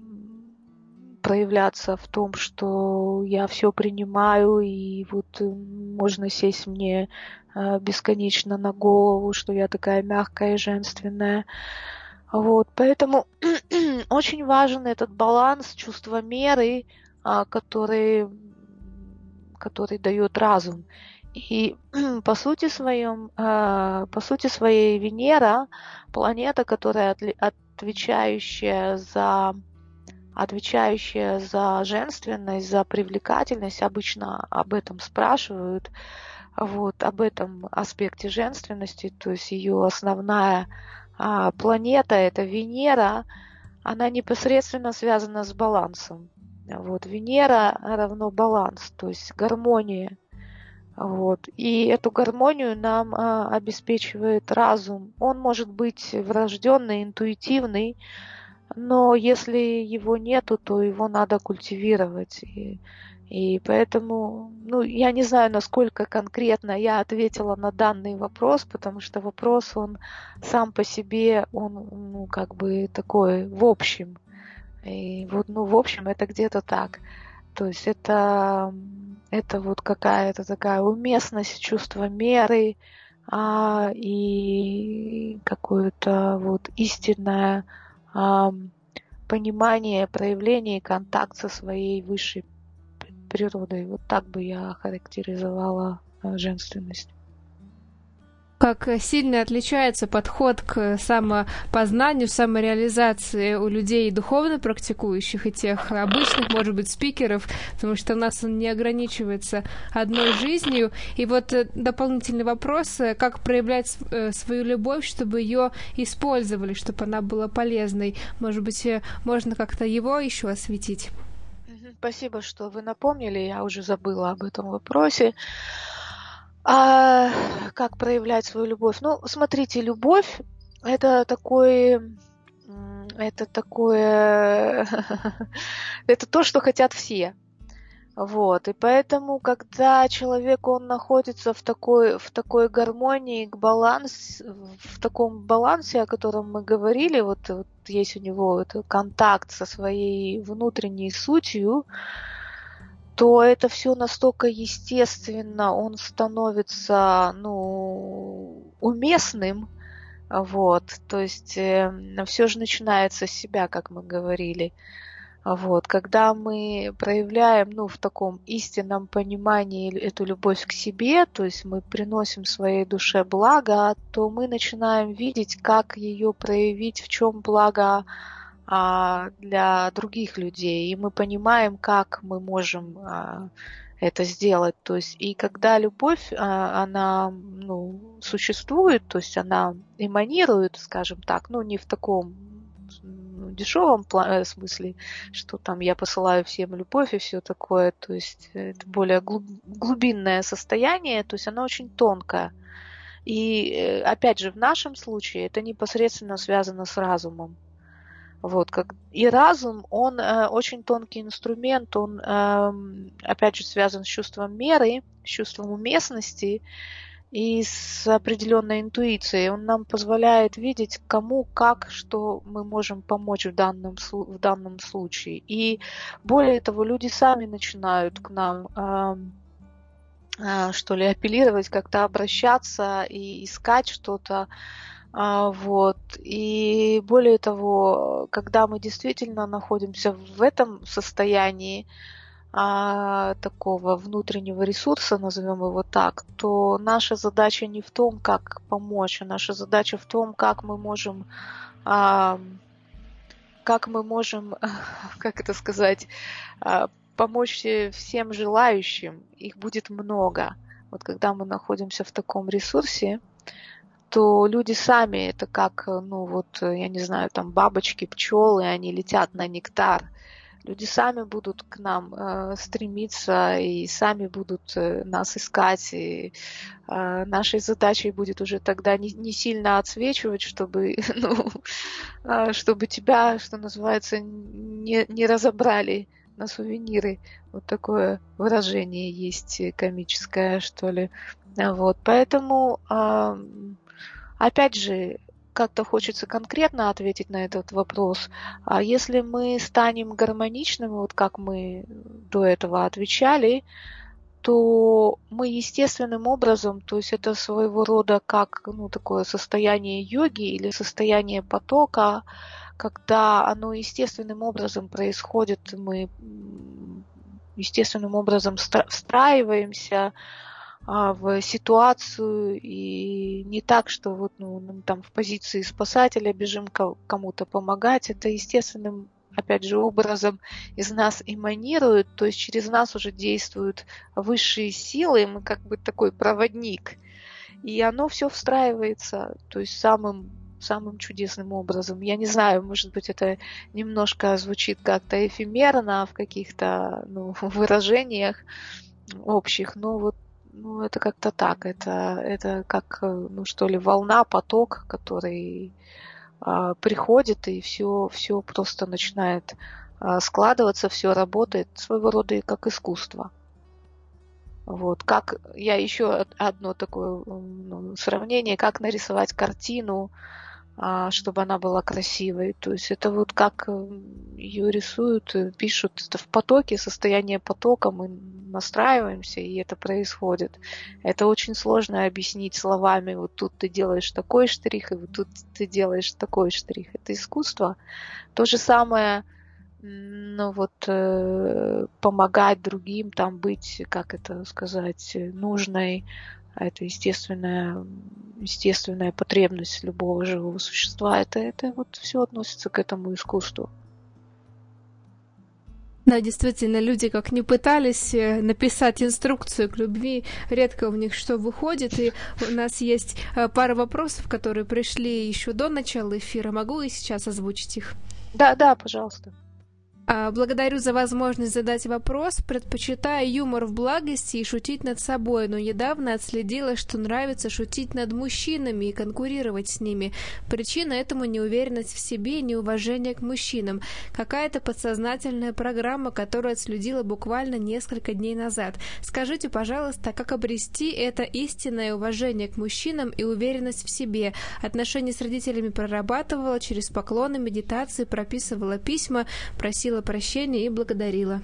проявляться в том, что я все принимаю, и вот можно сесть мне бесконечно на голову, что я такая мягкая и женственная. Вот, поэтому очень важен этот баланс чувства меры, который который дает разум. И по сути своем, по сути своей Венера, планета, которая отвечающая за, отвечающая за женственность, за привлекательность, обычно об этом спрашивают, вот, об этом аспекте женственности, то есть ее основная планета, это Венера, она непосредственно связана с балансом. Вот, Венера равно баланс, то есть гармония. Вот. И эту гармонию нам а, обеспечивает разум. Он может быть врожденный, интуитивный, но если его нету, то его надо культивировать. И, и поэтому, ну, я не знаю, насколько конкретно я ответила на данный вопрос, потому что вопрос, он сам по себе, он, ну, как бы такой в общем. И вот, ну, в общем, это где-то так. То есть это, это вот какая-то такая уместность чувства меры, а, и какое-то вот истинное а, понимание, проявление, контакт со своей высшей природой. Вот так бы я характеризовала женственность. Как сильно отличается подход к самопознанию, самореализации у людей духовно практикующих и тех обычных, может быть, спикеров, потому что у нас он не ограничивается одной жизнью. И вот дополнительный вопрос, как проявлять свою любовь, чтобы ее использовали, чтобы она была полезной. Может быть, можно как-то его еще осветить? Спасибо, что вы напомнили, я уже забыла об этом вопросе. А как проявлять свою любовь? Ну, смотрите, любовь – это такое, это такое, это то, что хотят все. Вот, и поэтому, когда человек, он находится в такой, в такой гармонии, к баланс, в таком балансе, о котором мы говорили, вот, вот есть у него этот контакт со своей внутренней сутью, то это все настолько естественно, он становится, ну, уместным, вот, то есть э, все же начинается с себя, как мы говорили. Вот, когда мы проявляем, ну, в таком истинном понимании эту любовь к себе, то есть мы приносим своей душе благо, то мы начинаем видеть, как ее проявить, в чем благо а, для других людей, и мы понимаем, как мы можем а, это сделать. То есть, и когда любовь, а, она, ну, существует, то есть она эманирует, скажем так, ну, не в таком дешевом смысле, что там я посылаю всем любовь и все такое, то есть это более глубинное состояние, то есть оно очень тонкое. И опять же, в нашем случае это непосредственно связано с разумом. Вот, как... И разум, он э, очень тонкий инструмент, он, э, опять же, связан с чувством меры, с чувством уместности, и с определенной интуицией. Он нам позволяет видеть, кому, как, что мы можем помочь в данном, в данном случае. И более того, люди сами начинают к нам, э, э, что ли, апеллировать, как-то обращаться и искать что-то. Э, вот. И более того, когда мы действительно находимся в этом состоянии, А, такого внутреннего ресурса, назовем его так, то наша задача не в том, как помочь, а наша задача в том, как мы можем, а, как мы можем, как это сказать, а, помочь всем желающим. Их будет много. Вот когда мы находимся в таком ресурсе, то люди сами, это как, ну вот, я не знаю, там бабочки, пчелы, они летят на нектар. Люди сами будут к нам э, стремиться и сами будут э, нас искать. И э, нашей задачей будет уже тогда не, не сильно отсвечивать, чтобы, ну, э, чтобы тебя, что называется, не, не разобрали на сувениры. Вот такое выражение есть комическое, что ли. Вот. Поэтому, э, опять же, как-то хочется конкретно ответить на этот вопрос. А если мы станем гармоничными, вот как мы до этого отвечали, то мы естественным образом, то есть это своего рода как, ну, такое состояние йоги или состояние потока, когда оно естественным образом происходит, мы естественным образом встраиваемся в ситуацию, и не так, что вот, ну, там в позиции спасателя бежим кому-то помогать, это естественным, опять же, образом из нас эманирует, то есть через нас уже действуют высшие силы, мы как бы такой проводник, и оно все встраивается, то есть самым самым чудесным образом. Я не знаю, может быть, это немножко звучит как-то эфемерно в каких-то, ну, выражениях общих, но вот, ну, это как-то так, это, это как, ну, что ли, волна, поток, который а, приходит, и все, все просто начинает а, складываться, все работает, своего рода и как искусство. Вот, как, я еще одно такое, ну, сравнение, как нарисовать картину, а, чтобы она была красивой. То есть это вот как ее рисуют, пишут, это в потоке, состояние потока, мы настраиваемся, и это происходит. Это очень сложно объяснить словами. Вот тут ты делаешь такой штрих, и вот тут ты делаешь такой штрих. Это искусство. То же самое, ну вот, э, помогать другим, там быть, как это сказать, нужной. Это естественная, естественная потребность любого живого существа. Это, это вот все относится к этому искусству. Да, действительно, люди как не пытались написать инструкцию к любви, редко у них что выходит. И у нас есть пара вопросов, которые пришли еще до начала эфира. Могу и сейчас озвучить их? Да, да, пожалуйста. Благодарю за возможность задать вопрос. Предпочитаю юмор в благости и шутить над собой, но недавно отследила, что нравится шутить над мужчинами и конкурировать с ними. Причина этому неуверенность в себе и неуважение к мужчинам. Какая-то подсознательная программа, которую отследила буквально несколько дней назад. Скажите, пожалуйста, как обрести это истинное уважение к мужчинам и уверенность в себе? Отношения с родителями прорабатывала через поклоны, медитации, прописывала письма, просила прощения и благодарила.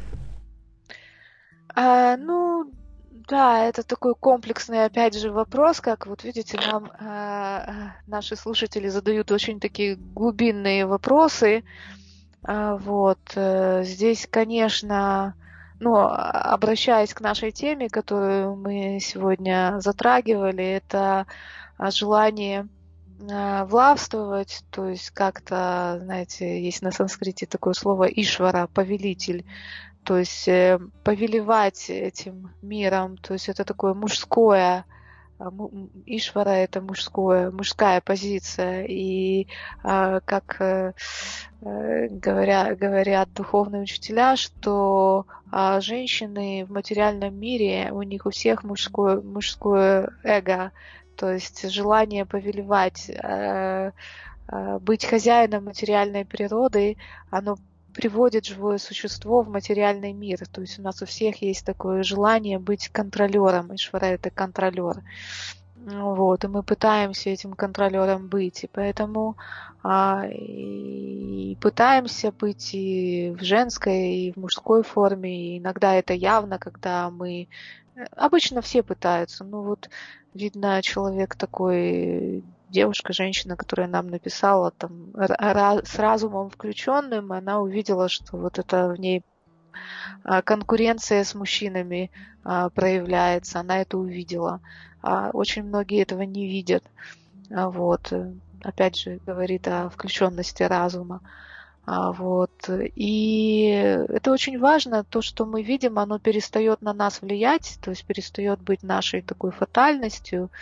А, ну, да, это такой комплексный, опять же, вопрос, как вот видите, нам а, наши слушатели задают очень такие глубинные вопросы. А, вот, а, здесь, конечно, ну, обращаясь к нашей теме, которую мы сегодня затрагивали, это желание влавствовать, то есть как-то, знаете, есть на санскрите такое слово ишвара, повелитель, то есть повелевать этим миром, то есть это такое мужское, ишвара это мужское, мужская позиция, и как говоря, говорят духовные учителя, что женщины в материальном мире, у них у всех мужское, мужское эго, то есть желание повелевать, э, э, быть хозяином материальной природы, оно приводит живое существо в материальный мир. То есть у нас у всех есть такое желание быть контролером. Ишвара — это контролер. Вот, и мы пытаемся этим контролером быть. И поэтому а, и пытаемся быть и в женской, и в мужской форме. И иногда это явно, когда мы... Обычно все пытаются. Ну вот, видно, человек такой, девушка, женщина, которая нам написала, там, с разумом включенным, она увидела, что вот это в ней конкуренция с мужчинами проявляется, она это увидела. Очень многие этого не видят. Вот. Опять же, говорит о включенности разума. Вот. И это очень важно, то, что мы видим, оно перестает на нас влиять, то есть перестает быть нашей такой фатальностью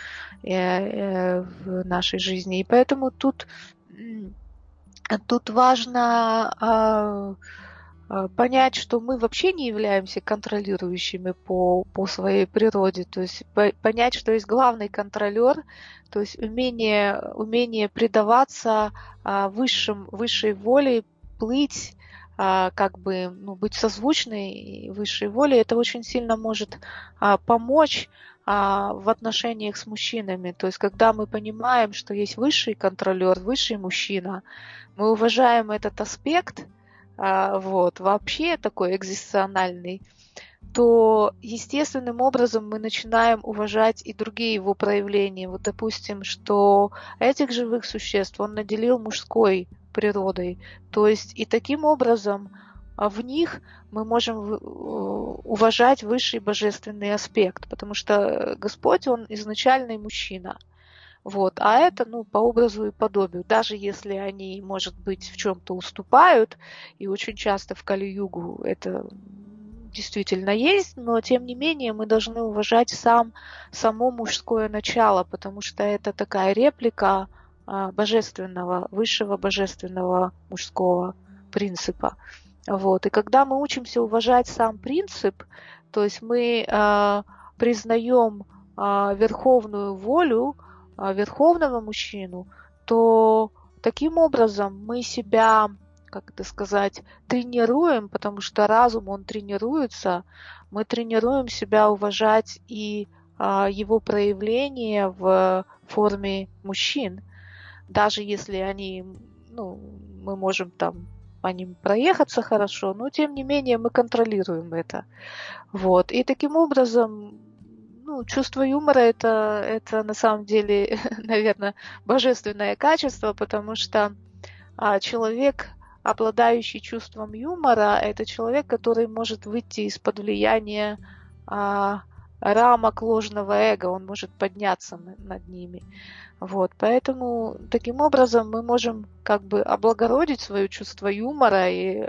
в нашей жизни. И поэтому тут, тут важно понять, что мы вообще не являемся контролирующими по, по своей природе, то есть понять, что есть главный контролер, то есть умение, умение предаваться высшим, высшей воле, плыть, как бы, ну, быть созвучной высшей воле, это очень сильно может помочь в отношениях с мужчинами. То есть когда мы понимаем, что есть высший контролер, высший мужчина, мы уважаем этот аспект, вот, вообще такой экзистенциальный, то естественным образом мы начинаем уважать и другие его проявления. Вот, допустим, что этих живых существ он наделил мужской природой. То есть и таким образом в них мы можем уважать высший божественный аспект, потому что Господь, Он изначальный мужчина. Вот. А это, ну, по образу и подобию. Даже если они, может быть, в чем-то уступают, и очень часто в Кали-югу это действительно есть, но тем не менее мы должны уважать сам, само мужское начало, потому что это такая реплика а, божественного, высшего божественного мужского принципа. Вот. И когда мы учимся уважать сам принцип, то есть мы а, признаем а, верховную волю верховного мужчину, то таким образом мы себя, как это сказать, тренируем, потому что разум, он тренируется, мы тренируем себя уважать и а, его проявление в форме мужчин, даже если они, ну, мы можем там по ним проехаться хорошо, но тем не менее мы контролируем это. Вот. И таким образом, ну, чувство юмора это, это на самом деле, наверное, божественное качество, потому что а, человек, обладающий чувством юмора, это человек, который может выйти из-под влияния а, рамок ложного эго, он может подняться над ними. Вот, поэтому таким образом мы можем как бы облагородить свое чувство юмора, и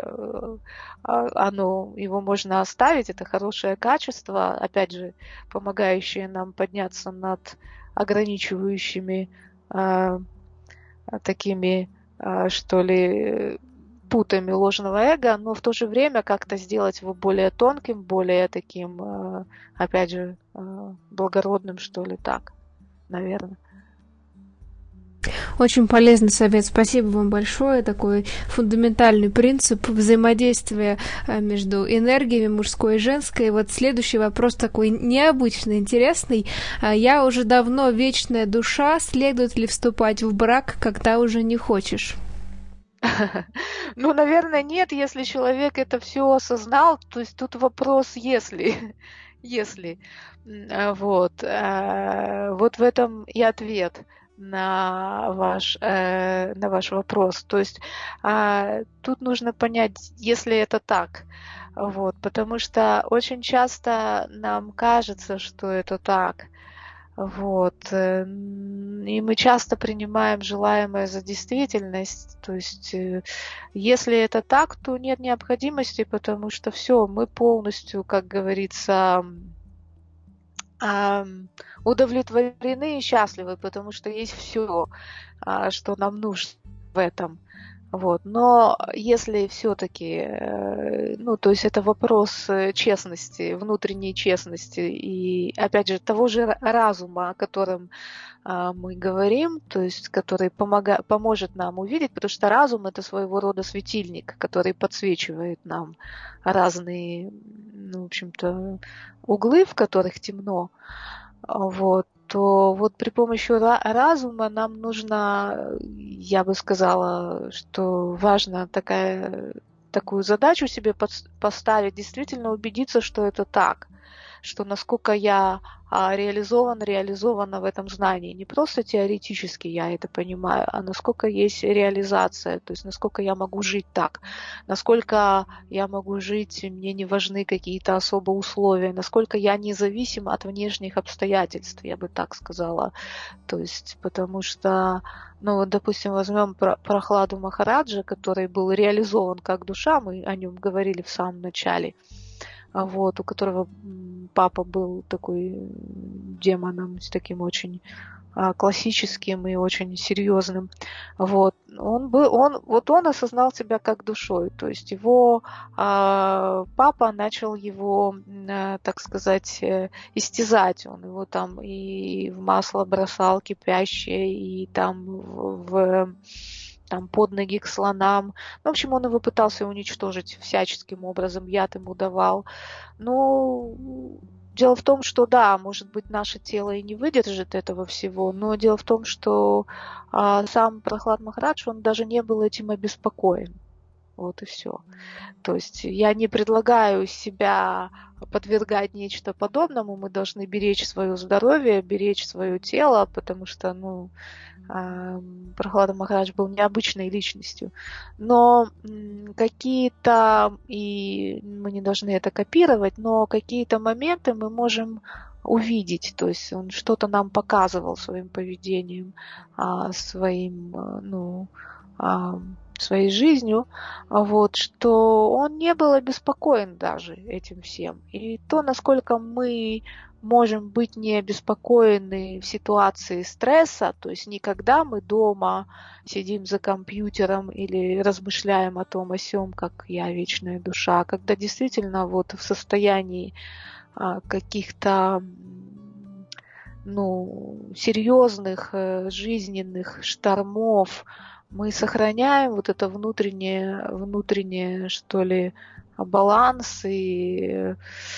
оно, его можно оставить, это хорошее качество, опять же, помогающее нам подняться над ограничивающими а, такими, а, что ли, путами ложного эго, но в то же время как-то сделать его более тонким, более таким, опять же, благородным, что ли, так, наверное. Очень полезный совет. Спасибо вам большое. Такой фундаментальный принцип взаимодействия между энергиями мужской и женской. И вот следующий вопрос такой необычный, интересный. Я уже давно вечная душа. Следует ли вступать в брак, когда уже не хочешь? Ну, наверное, нет, если человек это все осознал. То есть тут вопрос «если». Если. Вот. Вот в этом и ответ на ваш, э, на ваш вопрос. То есть э, тут нужно понять, если это так. Вот, потому что очень часто нам кажется, что это так. Вот, э, и мы часто принимаем желаемое за действительность. То есть, э, если это так, то нет необходимости, потому что все, мы полностью, как говорится, удовлетворены и счастливы, потому что есть все, что нам нужно в этом. Вот. Но если все-таки, ну, то есть это вопрос честности, внутренней честности и, опять же, того же разума, о котором мы говорим, то есть который помога- поможет нам увидеть, потому что разум – это своего рода светильник, который подсвечивает нам разные, ну, в общем-то, углы, в которых темно. Вот, то вот при помощи разума нам нужно, я бы сказала, что важно такая, такую задачу себе поставить, действительно убедиться, что это так, что насколько я реализован, реализована в этом знании. Не просто теоретически я это понимаю, а насколько есть реализация, то есть насколько я могу жить так, насколько я могу жить, мне не важны какие-то особые условия, насколько я независим от внешних обстоятельств, я бы так сказала. То есть, потому что, ну, допустим, возьмем Прохладу Махараджа, который был реализован как душа, мы о нем говорили в самом начале, вот, у которого папа был такой демоном, с таким очень а, классическим и очень серьезным. Вот. Он был, он, вот он осознал себя как душой, то есть его а, папа начал его, а, так сказать, истязать. Он его там и в масло бросал кипящее, и там в, в там под ноги к слонам. Ну, в общем, он его пытался уничтожить всяческим образом, яд ему давал. Но дело в том, что да, может быть, наше тело и не выдержит этого всего, но дело в том, что а, сам Прохлад Махарадж, он даже не был этим обеспокоен. Вот и все. То есть я не предлагаю себя подвергать нечто подобному. Мы должны беречь свое здоровье, беречь свое тело, потому что, ну, Прохлада Махарадж был необычной личностью. Но какие-то, и мы не должны это копировать, но какие-то моменты мы можем увидеть. То есть он что-то нам показывал своим поведением, своим, ну, своей жизнью, вот, что он не был обеспокоен даже этим всем. И то, насколько мы можем быть не обеспокоены в ситуации стресса, то есть не когда мы дома сидим за компьютером или размышляем о том, о сём, как я вечная душа, а когда действительно вот в состоянии а, каких-то, ну, серьезных жизненных штормов мы сохраняем вот это внутреннее, внутреннее, что ли, баланс и,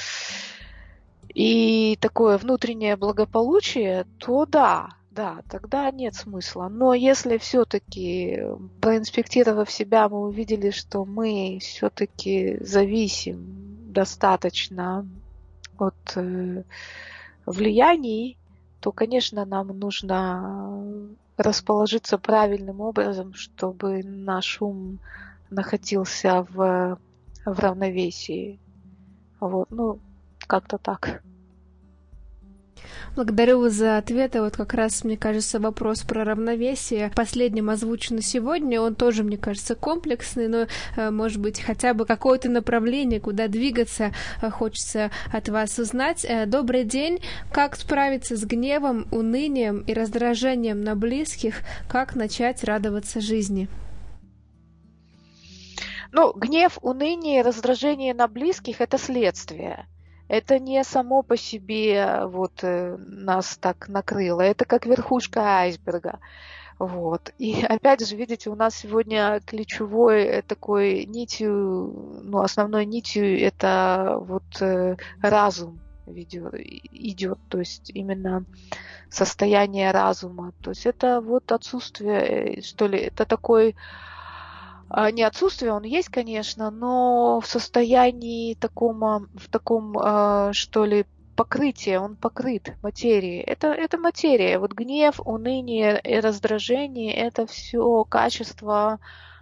и такое внутреннее благополучие, то да, да, тогда нет смысла. Но если все-таки, проинспектировав себя, мы увидели, что мы все-таки зависим достаточно от э, влияний, то, конечно, нам нужно расположиться правильным образом, чтобы наш ум находился в, в равновесии. Вот, ну, как-то так. Благодарю вас за ответы. Вот как раз, мне кажется, вопрос про равновесие последним озвучен сегодня. Он тоже, мне кажется, комплексный, но, может быть, хотя бы какое-то направление, куда двигаться, хочется от вас узнать. Добрый день. Как справиться с гневом, унынием и раздражением на близких? Как начать радоваться жизни? Ну, гнев, уныние, раздражение на близких – это следствие. Это не само по себе вот э, нас так накрыло. Это как верхушка айсберга. Вот. И опять же, видите, у нас сегодня ключевой э, такой нитью, ну, основной нитью это вот э, разум ведет, идет, то есть именно состояние разума. То есть это вот отсутствие, э, что ли, это такой а, не отсутствие, он есть, конечно, но в состоянии таком, а, в таком, а, что ли, покрытие, он покрыт материей. Это, это материя. Вот гнев, уныние и раздражение – это все качество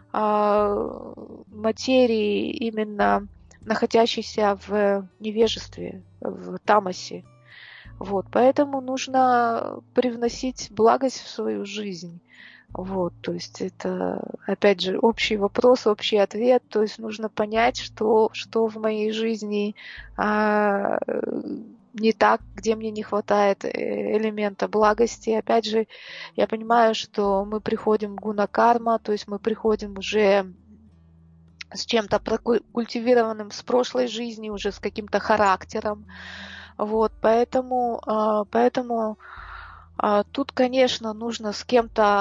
а, материи, именно находящейся в невежестве, в тамасе. Вот, поэтому нужно привносить благость в свою жизнь. Вот, то есть это, опять же, общий вопрос, общий ответ. То есть нужно понять, что, что в моей жизни а, не так, где мне не хватает элемента благости. Опять же, я понимаю, что мы приходим в гуна-карма, то есть мы приходим уже с чем-то культивированным с прошлой жизни, уже с каким-то характером. Вот, поэтому, поэтому тут, конечно, нужно с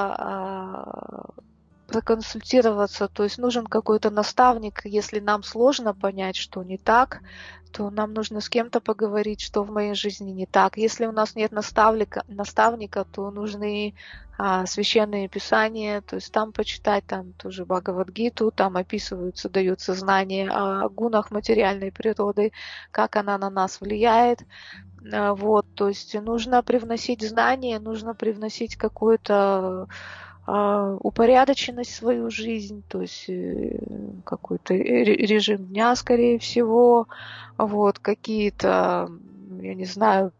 кем-то проконсультироваться, то есть нужен какой-то наставник, если нам сложно понять, что не так, то нам нужно с кем-то поговорить, что в моей жизни не так. Если у нас нет наставника, наставника то нужны а, священные писания, то есть там почитать, там тоже Бхагавад-гиту, там описываются, даются знания о гунах материальной природы, как она на нас влияет. Вот, то есть нужно привносить знания, нужно привносить какую-то упорядоченность в свою жизнь, то есть какой-то режим дня, скорее всего, вот, какие-то, я не знаю,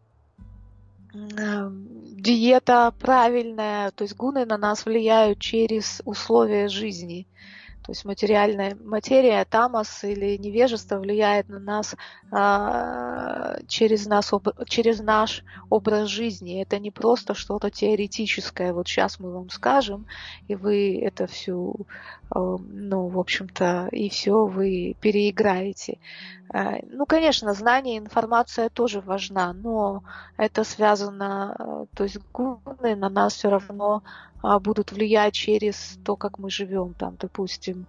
диета правильная, то есть гуны на нас влияют через условия жизни. То есть материальная материя, тамас или невежество влияет на нас а, через, нас через наш образ жизни. Это не просто что-то теоретическое. Вот сейчас мы вам скажем, и вы это все, ну, в общем-то, и все вы переиграете. Ну, конечно, знание, информация тоже важна, но это связано, то есть гуны на нас все равно будут влиять через то, как мы живем, там, допустим.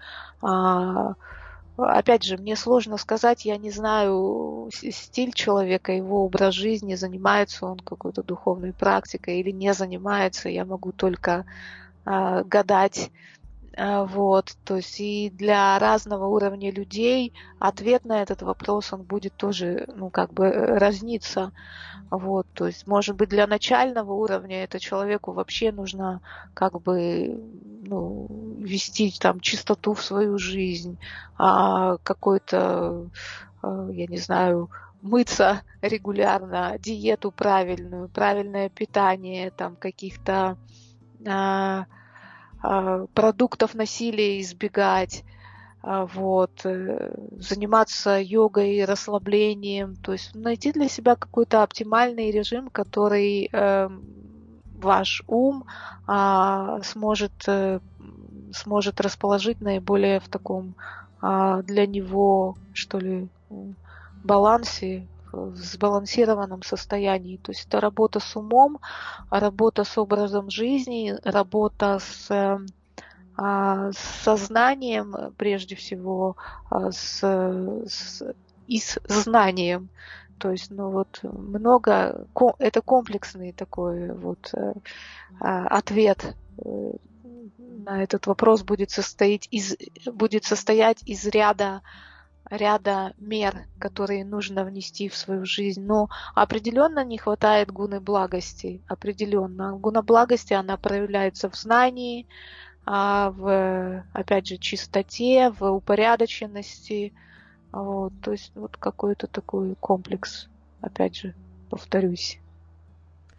Опять же, мне сложно сказать, я не знаю стиль человека, его образ жизни, занимается он какой-то духовной практикой или не занимается, я могу только гадать. Вот, то есть и для разного уровня людей ответ на этот вопрос, он будет тоже, ну, как бы разниться. Вот, то есть, может быть, для начального уровня это человеку вообще нужно как бы, ну, вести там чистоту в свою жизнь, а какой-то, я не знаю, мыться регулярно, диету правильную, правильное питание, там каких-то а, продуктов насилия избегать, вот, заниматься йогой и расслаблением, то есть найти для себя какой-то оптимальный режим, который э, ваш ум э, сможет, э, сможет расположить наиболее в таком э, для него, что ли, балансе, в сбалансированном состоянии. То есть это работа с умом, работа с образом жизни, работа с, с сознанием, прежде всего, с, с, и с знанием. То есть, ну вот, много, это комплексный такой вот ответ на этот вопрос будет состоять из, будет состоять из ряда ряда мер, которые нужно внести в свою жизнь. Но определенно не хватает гуны благости. Определенно. Гуна благости, она проявляется в знании, в, опять же, чистоте, в упорядоченности. Вот. То есть вот какой-то такой комплекс, опять же, повторюсь.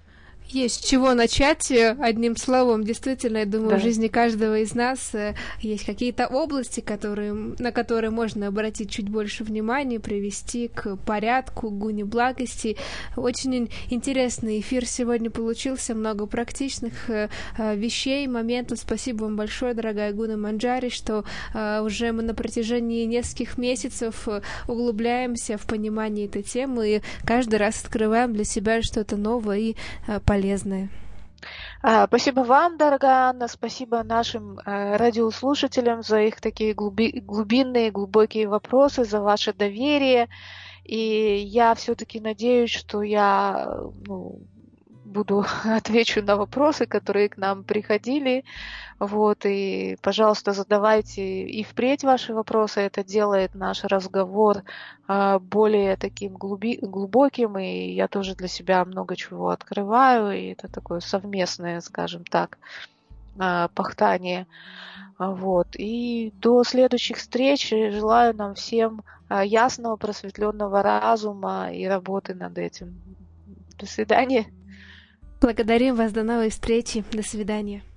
Есть с чего начать, одним словом. Действительно, я думаю, да. В жизни каждого из нас есть какие-то области, которые, на которые можно обратить чуть больше внимания, привести к порядку, к гуне благости. Очень интересный эфир сегодня получился, много практичных вещей, моментов. Спасибо вам большое, дорогая Гуна Манджари, что уже мы на протяжении нескольких месяцев углубляемся в понимание этой темы и каждый раз открываем для себя что-то новое и полезное. полезное. Спасибо вам, дорогая Анна, спасибо нашим э, радиослушателям за их такие глуби- глубинные, глубокие вопросы, за ваше доверие. И я все-таки надеюсь, что я ну, буду отвечу на вопросы, которые к нам приходили. Вот, и, пожалуйста, задавайте и впредь ваши вопросы. Это делает наш разговор а, более таким глуби- глубоким, и я тоже для себя много чего открываю, и это такое совместное, скажем так, а, пахтание. Вот. И до следующих встреч. Желаю нам всем а, ясного, просветленного разума и работы над этим. До свидания. Благодарим вас. До новой встречи. До свидания.